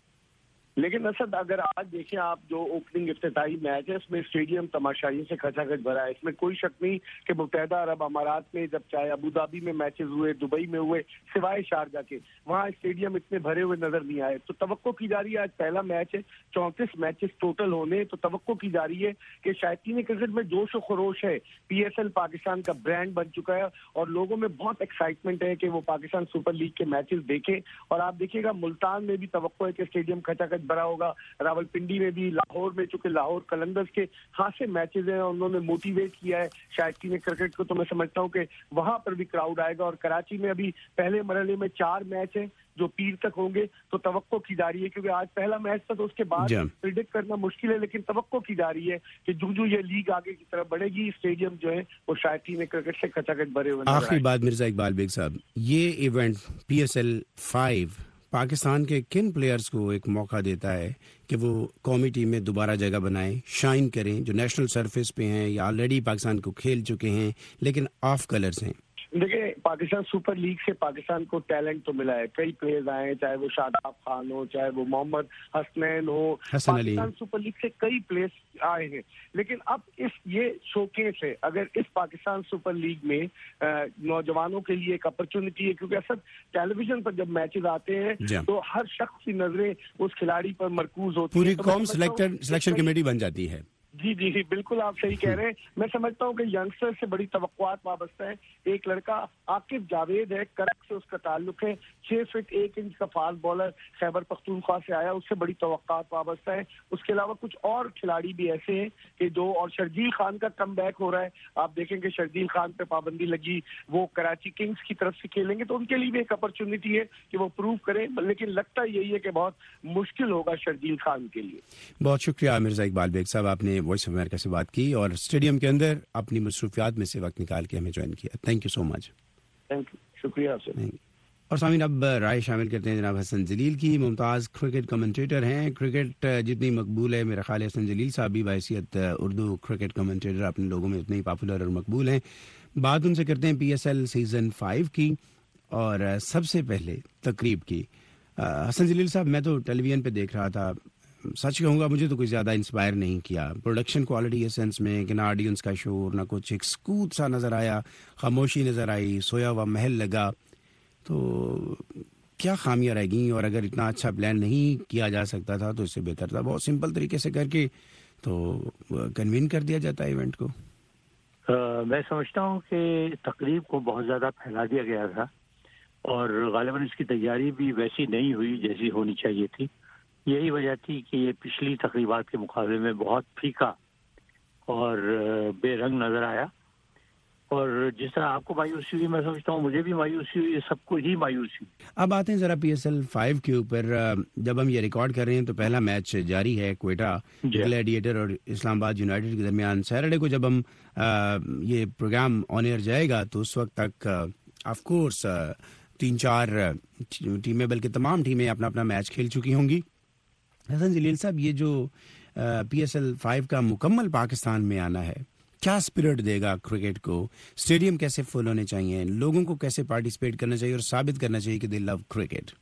لیکن اسد اگر آج دیکھیں آپ جو اوپننگ افتتاحی میچ ہے اس میں اسٹیڈیم تماشائیوں سے کھچا کھچ بھرا ہے. اس میں کوئی شک نہیں کہ متحدہ عرب امارات میں جب چاہے ابو دھابی میں میچز ہوئے, دبئی میں ہوئے, سوائے شارجہ کے, وہاں اسٹیڈیم اتنے بھرے ہوئے نظر نہیں آئے. تو توقع کی جا رہی ہے, آج پہلا میچ ہے, 34 میچز ٹوٹل ہونے, تو توقع کی جا رہی ہے کہ شائقین کرکٹ میں جوش و خروش ہے. PSL پاکستان کا برانڈ بن چکا ہے اور لوگوں میں بہت ایکسائٹمنٹ ہے کہ وہ پاکستان سپر لیگ کے میچز دیکھیں. اور آپ دیکھیے گا ملتان میں بھی توقع ہے کہ اسٹیڈیم کھچا کھچ بھرا ہوگا, راول پنڈی میں بھی, لاہور میں, چونکہ لاہور قلندرز کے خاصے میچز ہیں, انہوں نے موٹیویٹ کیا ہے شائقین کرکٹ کو, تو میں سمجھتا ہوں کہ وہاں پر بھی کراؤڈ آئے گا. اور کراچی میں ابھی پہلے مرحلے میں 4 میچ ہیں جو پیر تک ہوں گے, تو توقع کی جا رہی ہے, کیونکہ آج پہلا میچ تھا تو اس کے بعد پریڈکٹ کرنا مشکل ہے, لیکن توقع کی جا رہی ہے کہ جو یہ لیگ آگے کی طرف بڑھے گی اسٹیڈیم جو ہے وہ شائقین کرکٹ سے کھچا کھچ بھرے ہوئے. آخری بات مرزا اقبال بیگ صاحب, یہ ایونٹ PSL 5 پاکستان کے کن پلیئرز کو ایک موقع دیتا ہے کہ وہ قومی ٹیم میں دوبارہ جگہ بنائیں, شائن کریں, جو نیشنل سرفیس پہ ہیں یا آلریڈی پاکستان کو کھیل چکے ہیں لیکن آف کلرز ہیں؟ دیکھیں پاکستان سپر لیگ سے پاکستان کو ٹیلنٹ تو ملا ہے, کئی پلیئرز آئے ہیں, چاہے وہ شاداب خان ہو, چاہے وہ محمد حسنین ہو, پاکستان سپر لیگ سے کئی پلیئرز آئے ہیں. لیکن اب یہ شوکیس ہے, اگر اس پاکستان سپر لیگ میں نوجوانوں کے لیے ایک اپرچونٹی ہے, کیونکہ اصل ٹیلی ویژن پر جب میچز آتے ہیں تو ہر شخص کی نظریں اس کھلاڑی پر مرکوز ہوتی ہیں, پوری قوم سلیکشن کمیٹی بن جاتی ہے. جی بالکل آپ صحیح کہہ رہے ہیں. میں سمجھتا ہوں کہ ینگسٹر سے بڑی توقعات وابستہ ہے. ایک لڑکا عاقب جاوید ہے, کرک سے اس کا تعلق ہے, 6 فٹ 1 انچ کا فاسٹ بالر خیبر پختونخوا سے آیا, اس سے بڑی توقعات وابستہ ہے. اس کے علاوہ کچھ اور کھلاڑی بھی ایسے ہیں کہ جو, اور شرجیل خان کا کم بیک ہو رہا ہے. آپ دیکھیں کہ شرجیل خان پہ پابندی لگی, وہ کراچی کنگز کی طرف سے کھیلیں گے, تو ان کے لیے بھی ایک اپرچونٹی ہے کہ وہ پروو کریں, لیکن لگتا یہی ہے کہ بہت مشکل ہوگا شرجیل خان کے لیے. بہت شکریہ مرزا اقبال بیگ صاحب, آپ نے وائس آف امریکہ سے بات کی اور اسٹیڈیم کے اندر اپنی مصروفیات میں سے وقت نکال کے ہمیں جوائن کیا. Thank you so much. Thank you, شکریہ آپ سے. اور سامعین اب رائے شامل کرتے ہیں جناب حسن جلیل کی. ممتاز کرکٹ کمنٹیٹر ہیں. کرکٹ جتنی مقبول ہے, میرا خیال ہے حسن جلیل صاحب بھی بحیثیت اردو کرکٹ کمنٹیٹر اپنے لوگوں میں اتنے ہی پاپولر اور مقبول ہیں. بات ان سے کرتے ہیں PSL سیزن 5 کی اور سب سے پہلے تقریب کی. حسن جلیل صاحب, میں تو ٹیلی ویژن پہ دیکھ رہا تھا, سچ کہوں گا مجھے تو کوئی زیادہ انسپائر نہیں کیا. پروڈکشن کوالٹی اس سینس میں کہ نہ آڈینس کا شور, نہ کچھ, ایک سکوت سا نظر آیا, خاموشی نظر آئی, سویا ہوا محل لگا. تو کیا خامیاں رہ گئیں, اور اگر اتنا اچھا پلان نہیں کیا جا سکتا تھا تو اس سے بہتر تھا بہت سمپل طریقے سے کر کے تو کنوین کر دیا جاتا ہے ایونٹ کو. میں سمجھتا ہوں کہ تقریب کو بہت زیادہ پھیلا دیا گیا تھا اور غالباً اس کی تیاری بھی ویسی نہیں ہوئی جیسی ہونی چاہیے تھی. یہی وجہ تھی کہ یہ پچھلی تقریبات کے مقابلے میں بہت پھیکا اور بے رنگ نظر آیا. اور جس طرح آپ کو مایوسی ہوئی میں سمجھتا ہوں مجھے بھی مایوسی ہوئی, سب کو ہی مایوسی. اب آتے ہیں ذرا PSL 5 کے اوپر. جب ہم یہ ریکارڈ کر رہے ہیں تو پہلا میچ جاری ہے کوئٹہ گلیڈیٹر اور اسلام آباد یونائٹڈ کے درمیان. سیٹرڈے کو جب ہم یہ پروگرام آن ایئر جائے گا تو اس وقت تک آف کورس 3-4 ٹیمیں بلکہ تمام ٹیمیں اپنا اپنا میچ کھیل چکی ہوں گی. حسن جلیل صاحب, یہ جو PSL 5 کا مکمل پاکستان میں آنا ہے کیا اسپرٹ دے گا کرکٹ کو؟ اسٹیڈیم کیسے فل ہونے چاہیے, لوگوں کو کیسے پارٹیسپیٹ کرنا چاہیے اور ثابت کرنا چاہیے کہ دے لو کرکٹ؟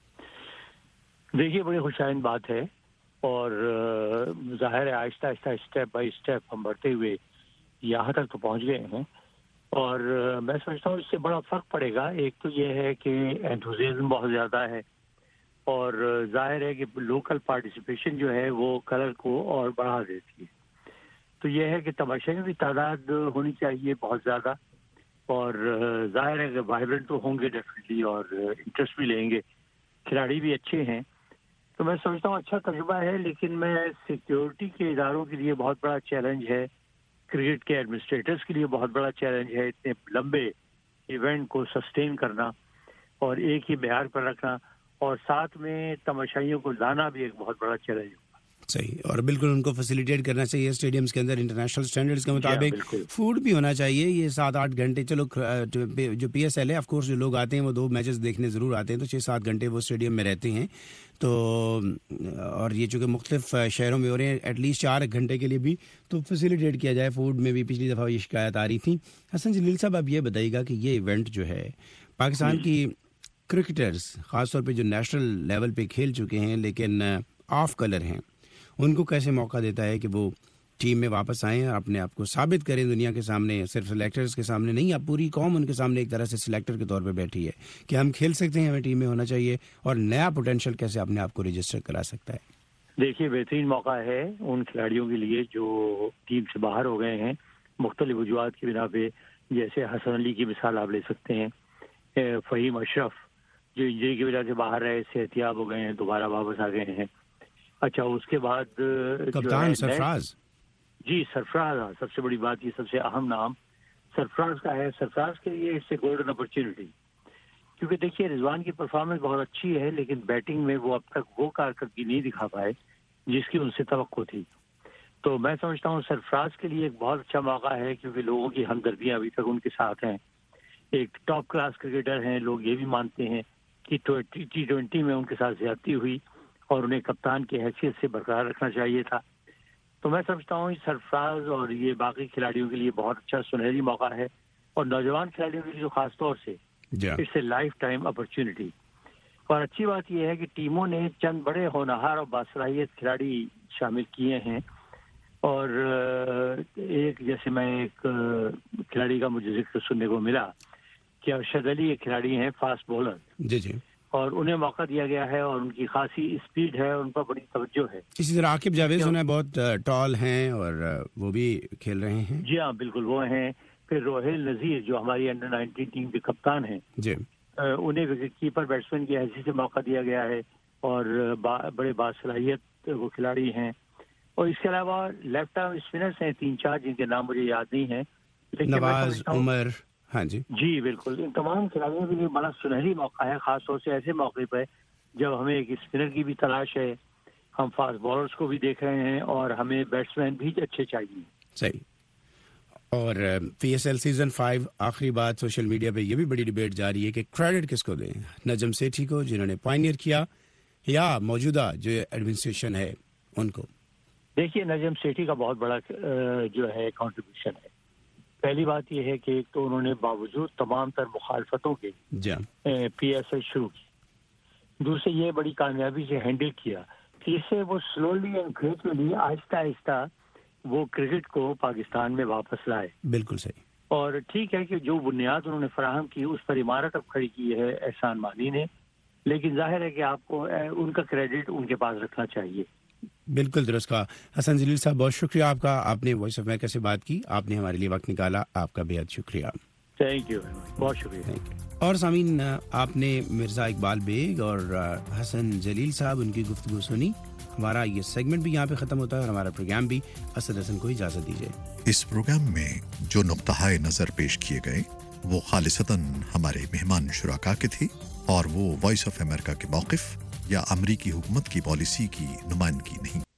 دیکھیے بڑی خوشائند بات ہے اور ظاہر ہے آہستہ آہستہ اسٹیپ بائی اسٹیپ ہم بڑھتے ہوئے یہاں تک تو پہنچ گئے ہیں. اور میں سمجھتا ہوں اس سے بڑا فرق پڑے گا. ایک تو یہ ہے کہ انتھوزیازم بہت زیادہ ہے اور ظاہر ہے کہ لوکل پارٹیسپیشن جو ہے وہ کلر کو اور بڑھا دیتی ہے. تو یہ ہے کہ تماشائیوں کی تعداد ہونی چاہیے بہت زیادہ اور ظاہر ہے کہ وائبرنٹ تو ہوں گے ڈیفینیٹلی اور انٹرسٹ بھی لیں گے, کھلاڑی بھی اچھے ہیں. تو میں سمجھتا ہوں اچھا تجربہ ہے, لیکن میں سیکیورٹی کے اداروں کے لیے بہت بڑا چیلنج ہے, کرکٹ کے ایڈمنسٹریٹرز کے لیے بہت بڑا چیلنج ہے اتنے لمبے ایونٹ کو سسٹین کرنا اور ایک ہی معیار پر رکھنا, اور ساتھ میں تماشائیوں کو لانا بھی ایک بہت بڑا چیلنج ہوگا. صحیح, اور بالکل ان کو فیسیلیٹیٹ کرنا چاہیے اسٹیڈیمز کے اندر انٹرنیشنل سٹینڈرڈز کے مطابق. فوڈ بھی ہونا چاہیے. یہ 7-8 گھنٹے, چلو جو PSL ہے آف کورس جو لوگ آتے ہیں وہ 2 میچز دیکھنے ضرور آتے ہیں تو 6-7 گھنٹے وہ اسٹیڈیم میں رہتے ہیں. تو اور یہ چونکہ مختلف شہروں میں ہو رہے ہیں ایٹ لیسٹ 4 گھنٹے کے لیے بھی تو فیسیلیٹیٹ کیا جائے. فوڈ میں بھی پچھلی دفعہ یہ شکایت آ رہی تھی. حسن جلیل صاحب, اب یہ بتائیے گا کہ یہ ایونٹ جو ہے پاکستان کی کرکٹرز خاص طور پہ جو نیشنل لیول پہ کھیل چکے ہیں لیکن آف کلر ہیں, ان کو کیسے موقع دیتا ہے کہ وہ ٹیم میں واپس آئیں اور اپنے آپ کو ثابت کریں دنیا کے سامنے, صرف سلیکٹرز کے سامنے نہیں, اب پوری قوم ان کے سامنے ایک طرح سے سلیکٹر کے طور پہ بیٹھی ہے کہ ہم کھیل سکتے ہیں, ہمیں ٹیم میں ہونا چاہیے, اور نیا پوٹینشیل کیسے اپنے آپ کو رجسٹر کرا سکتا ہے. دیکھیے بہترین موقع ہے ان کھلاڑیوں کے لیے جو ٹیم سے باہر ہو گئے ہیں مختلف وجوہات کی بنا پہ. جیسے حسن علی کی مثال آپ لے سکتے ہیں, فہیم اشرف جو انجری کی وجہ سے باہر رہے, صحت یاب ہو گئے ہیں, دوبارہ واپس آ گئے ہیں. اچھا, اس کے بعد کپتان سرفراز, جی سرفراز, سب سے بڑی بات یہ سب سے اہم نام سرفراز کا ہے. سرفراز کے لیے اس سے گولڈن اپرچونٹی, کیونکہ دیکھیے رضوان کی پرفارمنس بہت اچھی ہے لیکن بیٹنگ میں وہ اب تک وہ کارکردگی نہیں دکھا پائے جس کی ان سے توقع تھی. تو میں سمجھتا ہوں سرفراز کے لیے ایک بہت اچھا موقع ہے کیونکہ لوگوں کی ہمدردیاں ابھی تک ان کے ساتھ ہیں. ایک ٹاپ کلاس کرکٹر ہیں, لوگ یہ بھی مانتے ہیں کہ T20 میں ان کے ساتھ زیادتی ہوئی اور انہیں کپتان کی حیثیت سے برقرار رکھنا چاہیے تھا. تو میں سمجھتا ہوں سرفراز اور یہ باقی کھلاڑیوں کے لیے بہت اچھا سنہری موقع ہے, اور نوجوان کھلاڑیوں کے لیے خاص طور سے it's a life time opportunity. اور اچھی بات یہ ہے کہ ٹیموں نے چند بڑے ہونہار اور باصلاحیت کھلاڑی شامل کیے ہیں. اور ایک جیسے میں ایک کھلاڑی کا مجھے ذکر سننے کو ملا کہ ارشد علی ایک کھلاڑی ہیں فاسٹ بولر, جی, اور انہیں موقع دیا گیا ہے اور ان کی خاصی اسپیڈ ہے, ان پر بڑی توجہ ہے. اسی طرح عاقب جاوید انہیں بہت ٹال ہیں اور وہ بھی کھیل رہے ہیں. جی ہاں بالکل, وہ ہیں. پھر روہیل نذیر جو ہماری انڈر 19 ٹیم کے کپتان ہیں, جی, انہیں وکٹ کیپر بیٹسمین کی حیثیت سے موقع دیا گیا ہے اور بڑے باصلاحیت وہ کھلاڑی ہیں. اور اس کے علاوہ لیفٹ آرم اسپنرز ہیں 3-4 جن کے نام مجھے یاد نہیں ہیں, نواز, عمر. ہاں جی بالکل, ان تمام کھلاڑیوں کے لیے بڑا سنہری موقع ہے, خاص طور سے ایسے موقع پہ جب ہمیں ایک اسپنر کی بھی تلاش ہے, ہم فاسٹ بالرز کو بھی دیکھ رہے ہیں اور ہمیں بیٹسمین بھی اچھے چاہیے. صحیح. اور PSL سیزن 5 آخری بات, سوشل میڈیا پہ یہ بھی بڑی ڈیبیٹ جاری ہے کہ کریڈٹ کس کو دیں, نجم سیٹھی کو جنہوں نے پائنیئر کیا, یا موجودہ جو ایڈمنسٹریشن ہے ان کو؟ دیکھیے نجم سیٹھی کا بہت بڑا جو ہے کنٹریبیوشن ہے. پہلی بات یہ ہے کہ ایک تو انہوں نے باوجود تمام تر مخالفتوں کے PSL شروع کی, دوسرے یہ بڑی کامیابی سے ہینڈل کیا, تیسرے وہ سلولی اینڈ گریجولی آہستہ آہستہ وہ کرکٹ کو پاکستان میں واپس لائے. بالکل صحیح. اور ٹھیک ہے کہ جو بنیاد انہوں نے فراہم کی اس پر عمارت اب کھڑی کی ہے احسان مانی نے, لیکن ظاہر ہے کہ آپ کو ان کا کریڈٹ ان کے پاس رکھنا چاہیے. بالکل درست کہا. حسن جلیل صاحب بہت شکریہ آپ کا, آپ نے وائس آف امریکہ سے بات کی, آپ نے ہمارے لیے وقت نکالا, آپ کا بے حد شکریہ. تھینک یو, بہت شکریہ. Thank you. اور سامعین، آپ نے مرزا اقبال بیگ اور حسن جلیل صاحب ان کی گفتگو سنی. ہمارا یہ سیگمنٹ بھی یہاں پہ ختم ہوتا ہے اور ہمارا پروگرام بھی. اسد حسن کو اجازت دیجیے. اس پروگرام میں جو نقطۂ نظر پیش کیے گئے وہ خالصتاً ہمارے مہمان شرکا کے تھے اور وہ وائس آف امریکہ کے موقف یا امریکی حکومت کی پالیسی کی نمائندگی نہیں.